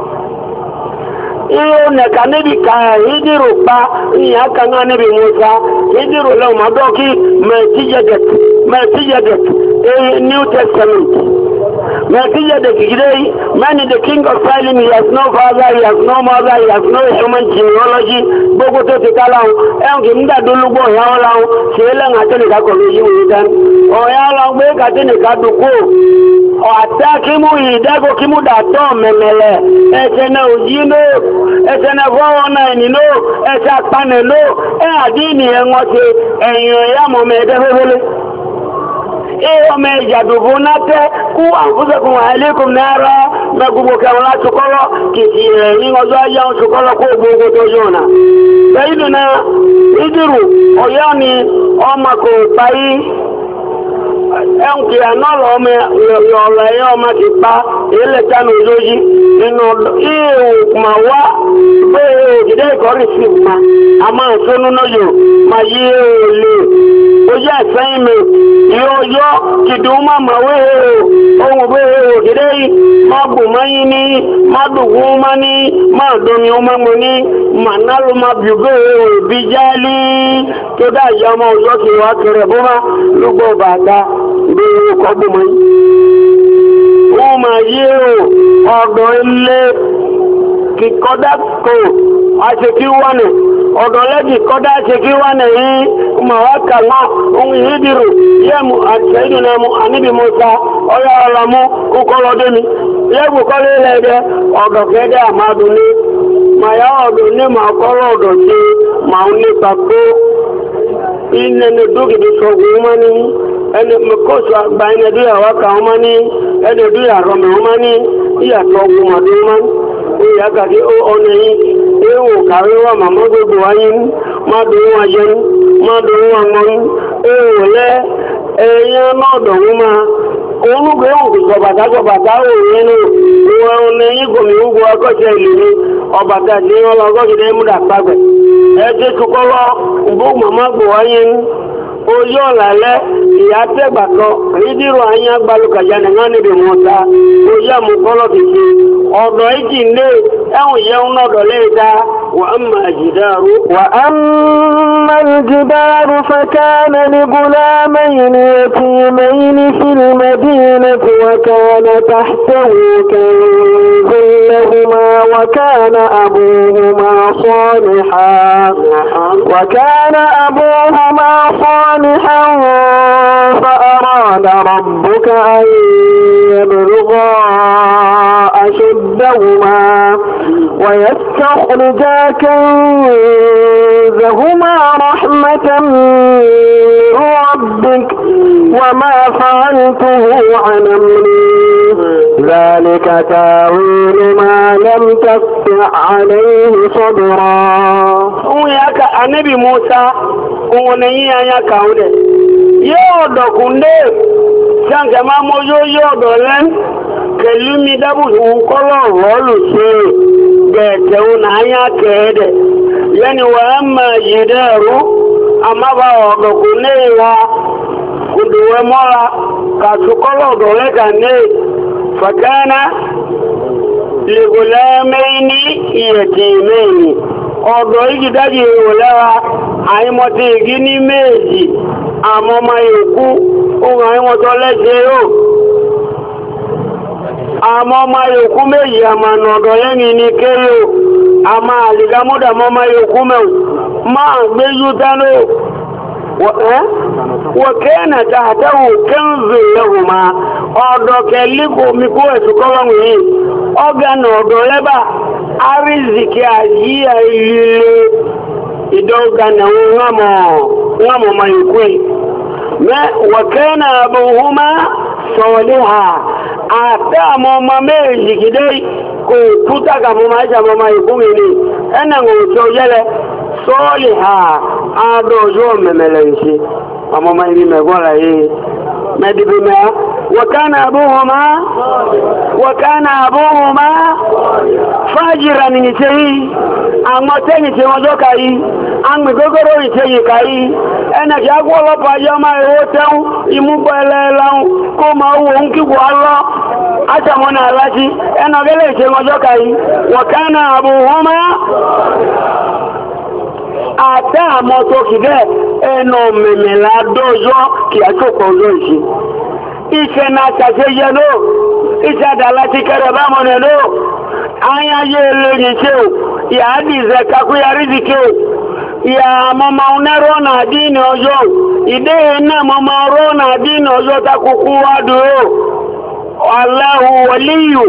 iyo nẹ̀ka níbi ka hídìrò pa ìyá kaná níbi musa hídìrò lẹ́wọ̀n mọ́dọ́kí Melchizedek New Testament Melchizedek gidey man is the king of Salem. He has no father, he has no mother, he has no human genealogy gbogbo tó ti ká láwọn ẹ̀hùn kì í dàdúlúgbò ìyàwó láwọn ṣe é lẹ́hìn àtẹ́nìká kọ̀lú yíò yìí dán ọ̀yá lọ gbé kàtẹ́nìká dùkú ọ̀tá kí mú ìdẹ́gò kí mú dàtọ́ mẹ̀mẹ̀lẹ̀ ẹ̀ṣẹ̀ náà òjì náà ẹ̀ṣẹ̀ náà fọ́wọ́ náà ẹ̀nì náà ẹ̀ṣẹ̀ apanẹ̀ náà ẹ̀ àdínì ẹ̀wọ̀n ṣe ẹ̀yìn ẹ̀yà mọ̀mẹ̀ ẹ̀dẹ́fẹ́fẹ́lẹ́ ọmọ ìjàdùbù náà tẹ́ kú àǹfúsẹ̀kùn àìlékùn náírà mẹ́gbogbo kẹwọn láti kọ́lọ́ kìtì rẹ̀ ní ọjọ́ ayé àwọn ṣùkọ́lọ́ kó gbogbo tó yóò náà lẹ́yìn náà ìdírù ọ̀yọ́ ni ọmọ kò parí ẹnkì ànọ́lọ̀ ọmọ ọ̀lọ̀ ẹ̀yọ́ ọmọ ti pa ilẹ̀ta ní olóyí nínú ìhò ma wá pé òjìdẹ́ ìkọrí sí ma a máa sónú lóyò ma yí èlè ó yẹ́ ẹ̀sẹ́yìn mi yóò yọ́ kìdùn má ma wé ohun pé òjìdẹ́ yìí má bù má yí ní má dùgbù má ní má domi ó má mọ́ ní mà nálù má bìgbé òbí jálí tó dá ìyá ọmọ òjò kì wá kẹrẹ bó má lúgbọ́ bàtà bí ọkọ̀ gbọmọ yìí wọ́n máa yí ọ̀dọ̀ ilé kíkọ́dá kò àṣekí wánẹ̀ ọ̀dọ̀ lẹ́jì kọ́dá àṣekí wánẹ̀ yìí ma wá kà náà ohun ìhídìrò yẹ́mù àṣẹ́dùnẹ̀mù àníbì mọ́ta ọyá ọlọ́mú kúkọ́lọ́dẹ́mi yẹ́gbù kọ́lé lẹ́ẹ̀dẹ́ ọ̀dọ̀ kẹ́dẹ́ àmàdùnlé ma yá ọ̀dọ̀ ní ma kọ́lọ̀ ọ̀dọ̀ sí ma ń nípa kó inene dókìdì sọ̀gùn wọn ní ẹni mẹ́kọ́sù àgbà ẹni ẹdúyà wákà wọn ní ẹni ẹdúyà rọmẹ wọn ní ìyàtọ̀ ọgbùn ọdún wọn ìyà kàdé ọ̀nà yìí ewu kàrí wà màmá gbogbo wáyé má dùn wọn jẹ má dùn wọn mọ́ ewu lẹ ẹ̀yàn náà dọ̀ wọn máa olùgbé òkú sọ̀bàtà òun ní wọn ní yí gòmí ugbo akọ́ṣẹ́ ìlú ní ọbàtà tí wọn lọ gọ́gìdẹ́ múdà pàgbẹ̀ ẹjẹ́ tukọ́lọ́ ìbú màmá gbò wáyé ojú ọ̀làlẹ́ ìyá tẹ́gbàtọ̀ rídìrò ayé agbalùkàjá nìkan níbi mọ́ta ojú àmúkọ́lọ́ kìí ọ̀dọ̀ ìjì lé ẹ̀hùn yẹun náà dọ̀lẹ́ ìdá وأما الجدار فكان لغلامين يتيمين في المدينة وكان تحته كنز لهما وكان أبوهما صالحا فأراد ربك أن يبلغا أشدهما ويستخرجا كنزهما رحمة من ربك وما فعلته عن أمري ذلك تاويل ما لم تستطع عليه صبرا وياك النبي موسى ونيا يا كاوده يودو كنده كان كما موجو يودو لن كلمي دابو كولو رولو سي بيتون ايا كده يعني واما جدارو اما با كنده كدوه مولا كاسوكولو دولكانه فكان لغلامين يتيمين ọ̀dọ̀ ìgìdájì ìwòlẹ́ra àìmọ̀tí ìgí ní méjì àmọ́ ma yòókú ohun àìmọ̀tọ́ lẹ́ṣẹ́ yóò àmọ́ ma yòókú méjì àmànà ọ̀dọ̀ lẹ́ni ní kéré o àmà àlìgámọ́dà mọ́ ma yòókú mẹ́wù máa gbé yútánó wọ̀kẹ́ẹ̀nà tààtàwò kẹ́ǹzù lẹ́hùnmá ọ̀dọ̀ kẹ́líkò mikú ẹ̀sùkọ́lọ́wù yìí ọ̀gánà ọ̀dọ̀ lẹ́bà arizikì àyíyà ilé ìdọ́gánà ńlámọ̀ ma ikú ẹ̀ wọ̀kẹ́ẹ̀nà àbúhúmá sọ̀lẹ́hà àtẹ́ àmọ́ ọmọ méjì kìdẹ́ kò kútàkà mọ́ ma ìṣàmọ́ ma ikú mi ní ẹnà òṣò yẹ́lẹ̀ sọ́ọ̀lẹ́hà àádọ́jọ́ mẹ́mẹ́lẹ̀ ìṣe àmọ́ ma ìrí mẹ́gbọ́ra yìí mẹ́dìbìmẹ́ وكان أبوهما فاجرا نيتي أما تنيتي وجوكاي أما غوغورو نيتي كاي أنا جاكو لو باجاما يوتو يمبللان كما هو انكو الله أتمنى لاتي أنا غلي نيتي وجوكاي وكان أبوهما àtẹ́ àmọ́ tó kì bẹ́ẹ̀ ẹnà mẹ̀mẹ̀lá dọ́jọ́ kì á tó kọ̀ ọjọ́ ìṣe iṣẹ́ náà ṣàṣeyẹ ló iṣẹ́ àdàlá ti kẹrẹ bá mọ̀nà ló ayáyé lórí ṣe ò ìyá dìzẹ̀ kakúyarí ti ké ò ìyá mọ́mọ́ onẹ́rọ́nà àdínì ọjọ́ ìdé iná mọ́mọ́ rọ́nà àdínì ọjọ́ takùkú wádùú Allahu waliyu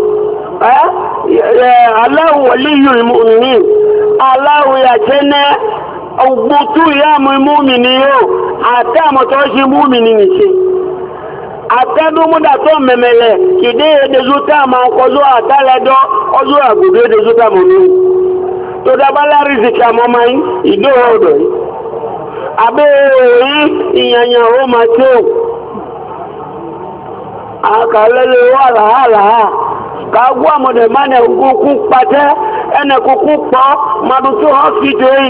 al-mu'minin Allahu yàtẹ́nẹ́ ọgbùtú ìyá mú múmìnì yóò àtẹ́ àmọ̀tọ́ sí múmìnì nìṣe àtẹ́dúnmúdà tó mẹ̀mẹ̀lẹ̀ kìdé èdèzútà ma ń kọjú àtàlẹ́dọ́ ọjọ́ àgbòdó èdèzútà mọ̀ ní tó dábálá rìsìkà mọ́ máa ń ìdó ọ̀dọ̀ yìí abẹ́ èyí ìyànyàn ó máa tí ó akalele wala kagwa mode mane kuku pate ene kuku po madutu hospital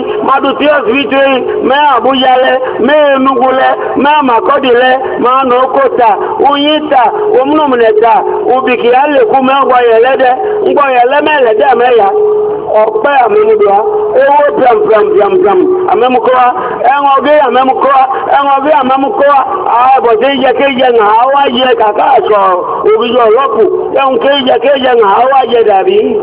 me abuyale me nugule me makodile ma nokota uyita omnumneta ubiki ale ku me ngwa yele melede meya ope amemudua ewo pram amemukoa enwoge amemukoa bode je na awaje kaka so obijo lopu keje na awaje dabi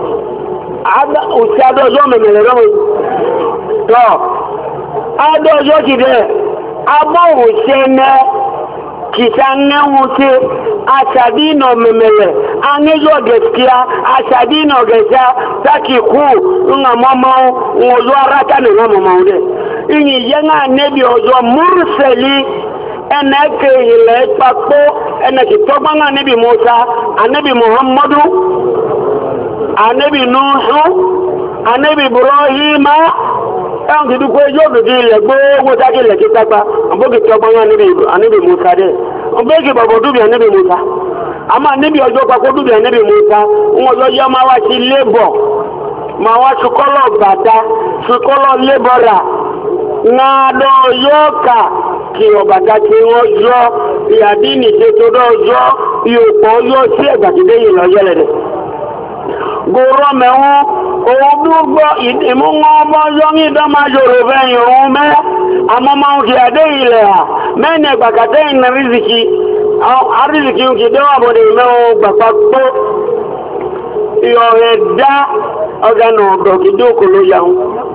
ada usiadojo memele lo to adojo kide abo usene kisanne wuce asadino memele angejo gaskiya asadino gaskiya taki ku nga mama ngozo arata ne nga mama de ini yanga nebi ozo mursali enake ile papo enake tobanga nebi Musa anabi Muhammadu anabi Nuhu anabi Ibrahima en ki duko ejo bi le gbogbo ta ki le ki tapa ambo ki tobanga anabi Musa de ambo ki babo dubi anabi Musa ama anabi ojo pa ko dubi anabi Musa won yo ma wa ti labor ma wa sukolo bata sukolo labora na do yoka ki obata ti won yo ya dini se to do yo yo po yo si egba ti de yin lo yele de goro mewu odugbo imu ngomo yo ni do ma joro be yin me amoma o ki ade ile ha mene egba ka te na riziki ariziki o ki de wa bode me o gba papo yo eda ogano do ki do ko lo yaun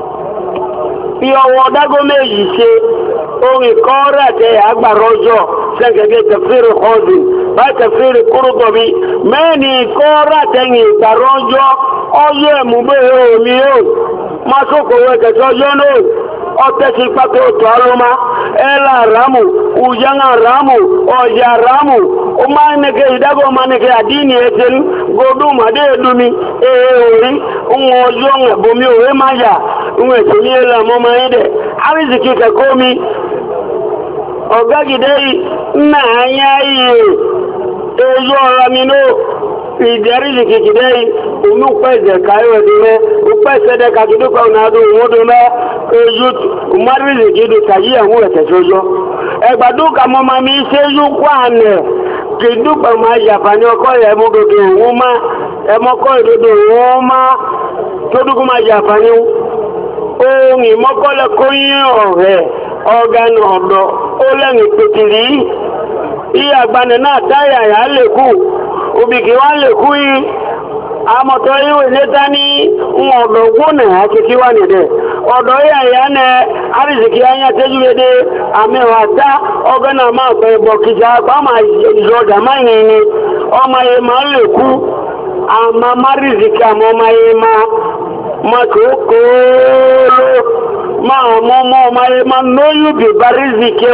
ìyọ̀wọ̀ dágó méjì ṣe orin kan rẹ̀ tẹ́ agbàrọ́jọ́ ṣẹ́gẹ̀gẹ́ tẹ̀fẹ́rẹ̀ ọdún bá tẹ̀fẹ́rẹ̀ kúrúgọ̀bí mẹ́ni kan rẹ̀ tẹ́yìn ìgbàrọ́jọ́ ọjọ́ ẹ̀mùgbé omi yóò má sókòwò ẹ̀kẹ̀tọ́ ọjọ́ náà ọtẹ́sí pápẹ́ òtò alọ́má ẹ̀là rámù ùjẹ́ngà rámù ọjà rámù ó máa ń nẹ́kẹ́ ìdágó máa nẹ́kẹ́ àdínì ẹ̀tẹ́ godó màdé ẹ̀dùnmi èèrí ń ọjọ́ ẹ̀bùnmi òwe máa yà ń ẹ̀tẹ́ ní ẹ̀là mọ́ máa ń dẹ̀ àrísìkí kẹ́kọ́ mi ọ̀gágidẹ́ náà yá iye èyí ọ̀rọ̀ mi náà ìdẹ̀rísì kìkìdẹ́ olùpẹ̀ẹ̀sẹ̀ káyọ̀ ẹ̀dùnmẹ́ òpẹ́sẹ̀dẹ̀ kàkìdúkọ̀ ọ̀nàdù òwúdùmẹ́ èyí ọmọdúrísì kìdù tàyí ẹ̀wọ̀n ẹ̀tẹ̀sọ́jọ́ ẹgbàdúkà mọ́mọ́ mi ṣe yúkọ́ ànẹ̀ kìdúkọ̀ máa yàfàní ọkọ̀ ẹ̀mọ́dòdò òun má ẹmọ́kọ̀ ìdòdò òun má tódúkú máa yàfàní ohun ìmọ́kọ́lẹ̀ kóyín ọ̀rẹ́ ọ̀gánà ọ̀dọ́ ó lẹ́yìn pẹ̀tìrì ìyàgbànẹ̀ náà táyà yà lè kú obìkì wá lè kú yìí àmọ̀tọ̀ ìwé létá ní ọ̀dọ̀ gbónà àti kí wá nìdẹ̀ ọ̀dọ̀ ìyàyà nẹ àrísìkí ayá tẹ́júwédé àmìwà tá ọgọ́nà máa pẹ̀ bọ̀ kìjà pàmà ìjọjà máa yìí ni ọmọ yìí máa lè kú àmà márìsìkí àmọ́ ọmọ yìí máa tó kóòrò máa mọ́ ọmọ yìí máa lóyún bí bárìsìkí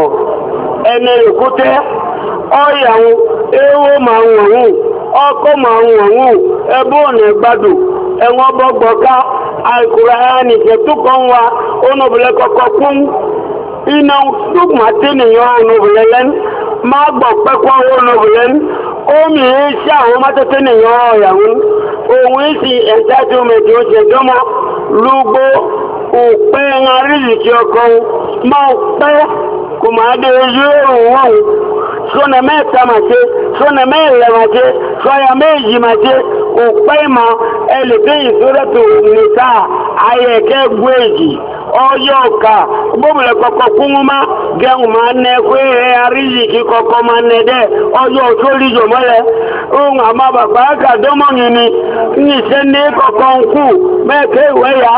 ẹni èkútẹ́ ọ̀yàwó ewó máa wọ̀nyún ọkọ̀ máa wọ̀nyún ẹbú ọ̀nà ìgbàdù ẹ̀wọ̀n bọ́gbọ̀ká àìkúrà ẹni ìṣẹ̀túkọ̀ ń wa onóbìnrin kọ̀kọ̀ kún iná túkùmátì nìyàn onóbìnrin lẹ́nu máa gbọ̀ pẹ́kọ́ onóbìnrin omi iṣẹ́ àwọn mọ́tẹ́tẹ́ nìyàn ọ̀yàwó òun ìsì ẹ̀ńtẹ́tùmẹ̀tì oṣèjọ́mọ́ lúgbó òpẹ́ ẹ̀ńarílìkì ọkọ̀ máa pẹ́ kò máa dé ojú òun sọ́nà mẹ́ta máa ṣe sọ́nà mẹ́lẹ̀ máa ṣe sọ́yà méjì máa ṣe òpẹ́ ìmọ̀ ẹlẹ́fẹ́ ìṣòrẹ́tò nìta ayẹ̀kẹ́ gbéjì ọjọ́ ọ̀ka gbọ́bùlẹ̀ kọ̀kọ́ kún má gẹ̀hùn máa nẹ pé àríyìkí kọ̀kọ́ máa nẹ dẹ́ ọjọ́ òṣòrí jòmọ́lẹ̀ ohun àmà bàbá àkàdọ́mọ̀yìn ni ní ìṣẹ́ ní kọ̀kọ́ ń kú mẹ́ẹ̀kẹ́ ìwẹ́ ya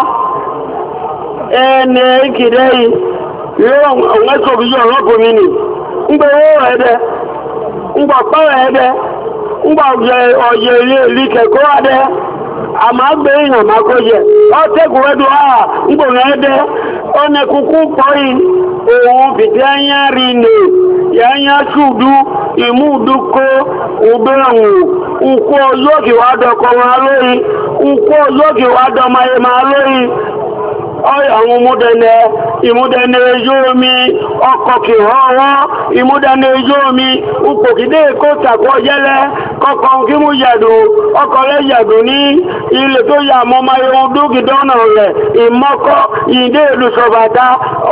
ẹni ìkìdẹ́ yìí yóò ọ̀wẹ́ sọ̀bí yóò rọ́pùnmí ni ngbe owó ẹ̀dẹ́ ngbà pẹ́rẹ̀ ẹ̀dẹ́ ngbà ọ̀yẹ̀ ilé kẹ̀kọ́ ẹ̀dẹ́ àmà gbé ìyàn máa kó jẹ ọ́tẹ́kù ẹ̀dọ́ àà ngbòrò ẹ̀dẹ́ ọ̀nà kúkú pọ̀yì òun fìtí ẹ̀yà rí nè ẹ̀yà ṣùdú ìmúdúkó ubẹ̀rùn nkú ọjọ́kì wá dọ̀kọ̀ máa lórí nkú ọjọ́kì wá dọ̀máyé máa lórí àwọn ìmúdẹ̀nẹ̀ ojú omi ọkọ̀ kìhọ́wọ́ ìmúdẹ̀nẹ̀ ojú omi upòkìdé kó tàkọ́ jẹ́lẹ̀ kọ́kọ́ kí mú yàdù ọkọ̀ lẹ́ yàdù ní ilẹ̀ tó yà mọ́ máa yọ dúkìdọ́nà rẹ̀ ìmọ́kọ́ ìdé ìlú sọ̀bàtà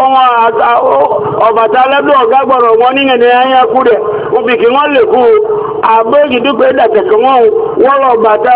ọ̀bàtà lẹ́dọ̀ ọ̀gá gbọ́rọ̀ wọn ní ẹni ayá kú rẹ̀ obìkì wọ́n lè kú àbẹ́gìdúgbẹ́ dàtẹ̀kẹ́ wọn wọ́lọ̀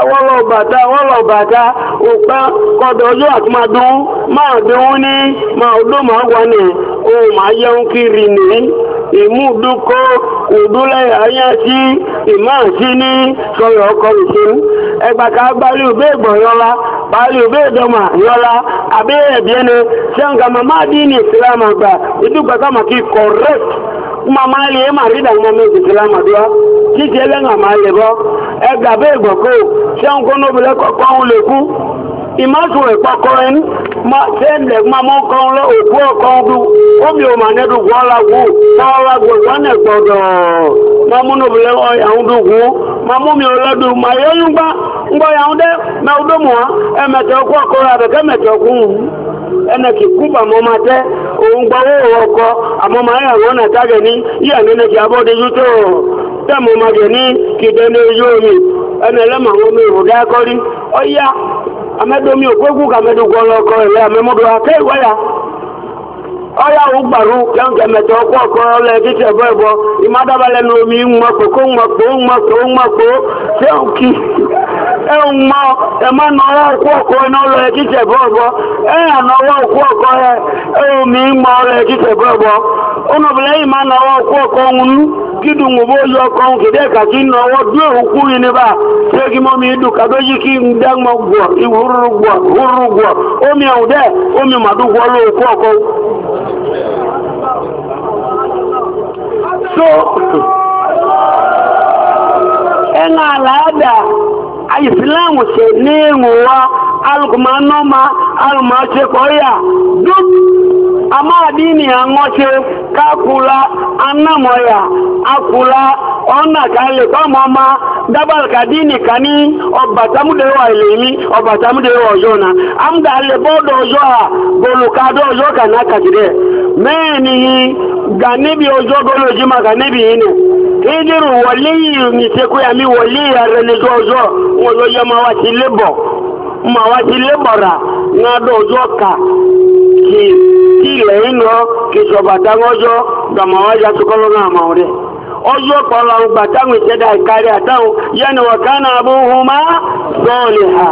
bàtà òpẹ́ kọ́dọ̀ ojú àtúmọ̀dún máa dún ní máa odó máa wà ní ohun máa yẹun kiri ní ìmúdúkọ́ òdúlẹ̀ ayá sí ìmáàsí ní sọ̀rọ̀ ọkọ̀ ìṣẹ́nu ẹgbàká gbálẹ̀ òbẹ́ ìgbọ̀n yọ́lá gbálẹ̀ òbẹ́ ìdọ́mà yọ́lá àbẹ́ ẹ̀bíẹ́ni ṣẹ́ǹkà màmá dínì ìsìlámà gbà ìdúgbàká màkí correct mama le ma rí dàgbà méjì ìsìlámà dúwá títí ẹlẹ́ngà máa lè bọ́ ẹgbàbẹ́ ìgbọ̀kọ́ ṣẹ́ǹkọ́ nóbulẹ̀ kọ́kọ́ ń lè kú ìmáṣù ìpakọ́ ẹni tẹ́lẹ̀ mamọ́ kan lọ òkú ọkàn ọdún omi o ma nẹ́dù gbọ́láwó sáwọ́lá gbọ́gbọ́nẹ̀ gbọ́dọ̀ mamúnubulẹ̀ ọ̀yàwó dùgbò mamúmi ọlọ́dù ma yẹ́yún gbá ngbọ́yàwó dẹ́ mẹ́ọdọ́mù wa ẹmẹ̀tẹ̀ ọkọ̀ ọkọ̀ rẹ̀ mẹ́tẹ̀ ọkùn ẹnẹ̀kì kúbà mọ́ ma tẹ́ òun gbọ́wọ́ ọkọ̀ àmọ́ ma yà wọ́n nà tágẹ̀ ní yíyà nínú kí abọ́déjú tó tẹ́mọ̀ ma gẹ̀ ní kìdẹ́ ní ojú omi ẹnẹ̀lẹ́mà wọn mi ìrùdá kọ́rí ọyá amẹ́dọ́mí òkúkú kàmẹ́dọ́gbọ́ ọlọ́kọ́ ilẹ̀ amẹ́mọ́dọ́ akẹ́wàá ọya ògbàrú kẹ́ǹkẹ́ mẹ́tọ́ ọkọ̀ ọkọ̀ ọlẹ́ títẹ̀ ẹ̀bọ́ ẹ̀bọ́ ìmádàbálẹ̀ ní omi ńmọ́pọ̀ kó ńmọ́pọ̀ tí ó kí ẹ̀hùn mọ́ ẹ̀mọ́ nọ́wọ́ òkú ọkọ̀ iná ọlẹ́ títẹ̀ ẹ̀bọ́ ẹ̀bọ́ ẹ̀yà nọ́wọ́ òkú ọkọ̀ ẹ̀hùnmí ńmọ́ ọlẹ́ títẹ̀ ẹ̀bọ́ ẹ̀bọ́ ọ̀nàbìlẹ̀ yìí máa nọ́wọ́ òkú ọkọ̀ ọ̀hún kídùn òbó yọ ọkọ̀ ọ̀hún kìdẹ́ kàkí nọ́wọ́ dúró òkú yìí níbà tí ó kí mọ́ mi dùn kàdójì kí ń dẹ́gbọ́ gbọ́ ìwúrú gbọ́ omi ẹ̀hùn dẹ́ omi màdúgbọ́ ló òkú ọkọ̀ so ẹ̀nà àlàádà ìsìláàmù ṣe ní ìwòwá alùkùnmá nọ́mà alùmá ṣe kọ́yà dúk amáàdínì àwọn ṣe kákùlá annámọ̀yà akùlá ọ̀nà kàálẹ̀ kọ́mọ̀ ọmọ dábàlùkàdínì ká ní ọbàtàmúdẹ̀wà ilẹ̀ mi ọbàtàmúdẹ̀wà ọjọ́ náà amúdà alẹ́ bọ́ọ̀dọ̀ ọjọ́ à bolùkádọ́ ọjọ́ kà náà kàkìdẹ̀ mẹ́ẹ̀ni ga níbi ọjọ́ gọ́lọ́jí ma ga níbi yìí nẹ̀ ìdírù wọlé yìí ní ṣekú yàmí wọlé ààrẹ ní ọjọ́ wọn ló yẹ ma wá sí lébọ̀rà náà dọ̀ ọjọ́ kà kí ilẹ̀ inú kì sọ̀bàtà ọjọ́ gàmàwá ya tukọ́lọ́ náà máa rẹ̀ ọjọ́ pọ̀lọ̀ gbàtàwọn ìṣẹ́dá ìkárí àtàwọn yẹnu ọ̀kánà abúhùmá sọ́ọ̀lẹ̀ ha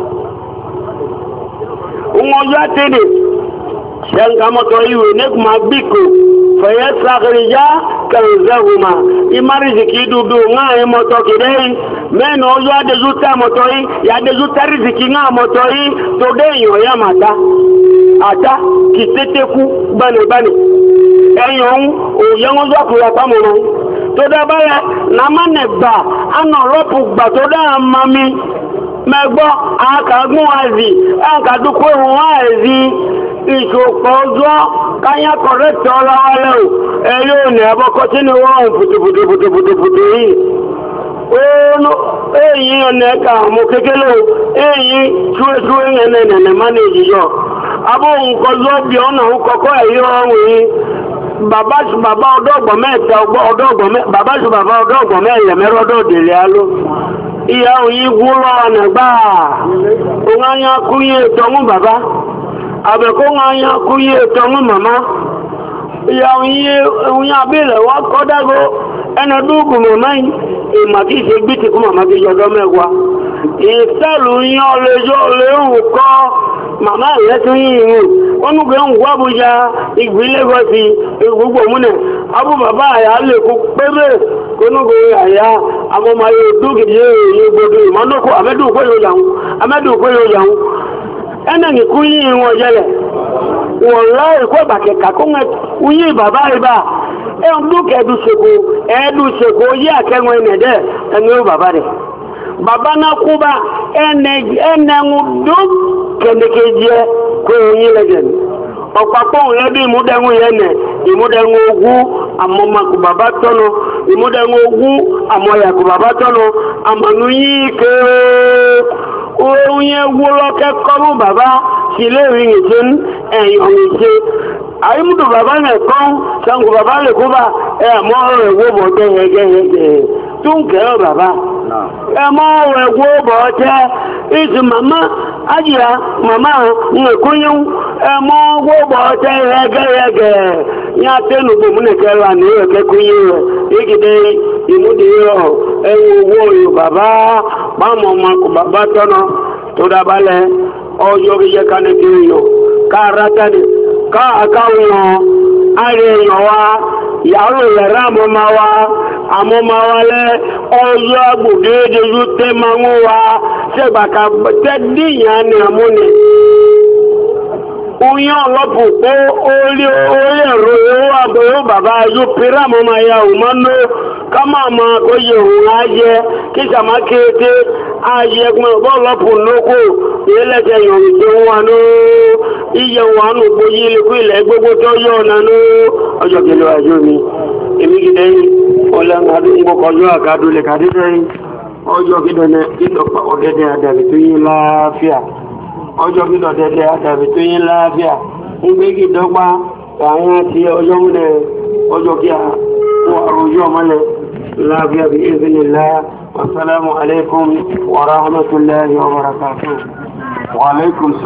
ọjọ́ àtẹ́dẹ̀ ṣẹ́nkamọ́tọ̀ ìwé nígbà gbíkò fẹ̀yẹ́ sàkìrìjá kẹrìnzẹ́hùmá ìmárìsìkì dúdú náà mọ́tọ̀ kìdẹ́ mẹ́nu ọjọ́ adéjú tẹ́ mọ́tọ̀ yìí yàdéjú tẹ́rìsìkì náà mọ́tọ̀ yìí tó dé èèyàn yá màtá àtá kì tẹ́tẹ́kú gbanigbani ẹ̀yìn ọ̀hún òòyẹ́ wọn zọ́kùnrin àpamọ́nà tó dábàlẹ̀ nàmánẹ̀gbà ánà rọ́pù gbà tó dáa mami mẹ́gbọ́ àkàgún àzì àkàdúkọ́ ìhùn àzì ìṣòpọ̀ ọjọ́ káyà kọ̀rẹ́tì ọlọ́wọ́lẹ́ ò ẹ̀rí òní ẹ̀bọ́kọ́ tí ni wọ́n ń fùtùfùtùfùtùfùtù yìí èyí ọ̀nà ẹ̀ka àmọ́ kékeré èyí túwétúwé ẹ̀nẹ̀nẹ̀ mánéjì yọ abóhùn kọjọ́ bí ọ̀nà kọ́kọ́ ẹ̀yí ọ̀hún yìí bàbá ọdọ́gbọ̀n mẹ́ta bàbá ọdọ́gbọ̀n mẹ́lẹ̀ mẹ́rọ́dọ̀ òdèlé aló ìyá òyí wú lọ́wọ́ nàgbáà òun á yá kúyé tọmú bàbá àbẹ̀kọ́ wọn á yá kúyé tọmú màmá ìyá òyí abẹ́lẹ̀ wá kọ́dágó ẹnà dúgbù màmá yìí ìmà kí ṣe gbí ti kú màmá kí jọdọ́ mẹ́wàá ìsẹ́lù yín ọlẹ́jọ́ léhùn kọ́ màmá rẹ̀ tún yìí rùn wọ́n mú gbẹ̀hùn wábújá ìgbìlẹ́gọ́sí ìgbùgbò múnẹ̀ abú bàbá àyà lè kú pẹ́bẹ̀ kónúgbò àyà àmọ́máyé dúkìdí ìgbòdó ìmọ́nókò amẹ́dùkú yóò yàwó ẹnẹ̀gì kú yìí wọn jẹ́lẹ̀ wọ́n lọ ìkọ́ bàkẹ̀kà kó ń yí bàbá ìbá ẹ̀hùn dúkẹ̀ ẹ̀ẹ́dùsẹ̀kò yí àkẹ́wọn ẹnẹ̀dẹ́ ẹni ó bàbá rẹ̀ bàbá náà kú bá ẹnẹ̀hùn dúk kẹ̀lẹ̀kẹ̀jẹ́ kó yí lẹ́gẹ̀ẹ́ ọ̀pàpọ̀ lẹ́bí ìmúdẹ̀hùn yẹnẹ̀ ìmúdẹ̀hùn ogún àmọ́màkù bàbá tọ́nà ìmúdẹ̀hùn ogún àmọ́yàkù bàbá tọ́nà àmànú yí kéré oyin wúlọ́kẹ́ kọ́rù bàbá sílé rí ìṣẹ́ ẹ̀yàn ìṣẹ́ àyímúdò bàbá nìkan sango bàbá lè kó bá ẹ̀mọ́ ọ̀rọ̀ ẹ̀wọ́ bọ̀ gẹ́gẹ́gẹ́ tó ń kẹ́rọ bàbá ẹ̀mọ́ ọ̀rọ̀ ẹ̀wọ́ bọ̀ tẹ́ ìsì màmá ájìyà màmá nìkúnyún ẹ̀mọ́ ọ̀wọ́ bọ̀ tẹ́ gẹ́gẹ́gẹ́ yá tẹ́nu gbòmúnẹ̀kẹ́ là ní ẹ̀kẹ́kúnyún rẹ̀ ìgìdẹ́ ìmúdè rọ̀ ẹ̀wọ̀ owó bàbá pàmò bàbá tọ́nà tó dábálẹ̀ ọjọ́ ìjẹ́ kanẹ́kẹ́ yọ káàrátánì káàkáwọn àríyàn wa ìyàwó ìyàrá àmọ́má wa lẹ́ ọjọ́ agbòdéédé yú tẹ́ ma ń wa ṣẹ́gbàkà tẹ́díyàn ní àmúni oyin ọlọ́pù pé orí ẹ̀rọ owó àbẹ̀wò bàbá yú pírà mọ́má ya òmánú ká máa ma kó yẹ òun ayẹ kí sàmá kéèké ayẹ bọ́ọ̀lọ́pù lókò ilẹ̀kẹ̀ yọ̀rùn tí wọ́n ní iye wọn nù gbóyí ilẹ̀kú ilẹ̀ gbogbo tó yọ ọ̀nà ní ọjọ́ kìlọ̀ àjò mi èmi gidẹ́ ọlọ́run àdúgbò kọjú àkádólẹ̀ kàdídẹ́ ọjọ́ kìdọ̀pá ọ̀dẹ́dẹ́ àdàbì tó yí láàáfíà ọjọ́ kìdọ̀dẹ́dẹ́ àdàbì tó yí láàáfíà ń gbé kìdọ́pá àwọn àti ọjọ́ múlẹ̀ ọjọ́ kí a wọ́n àròjọ́ mọ́lẹ̀ láàáfíà bí ìzìnlẹ̀ wassalamu alaikum wa rahmatullahi wa barakatuh wa alaikum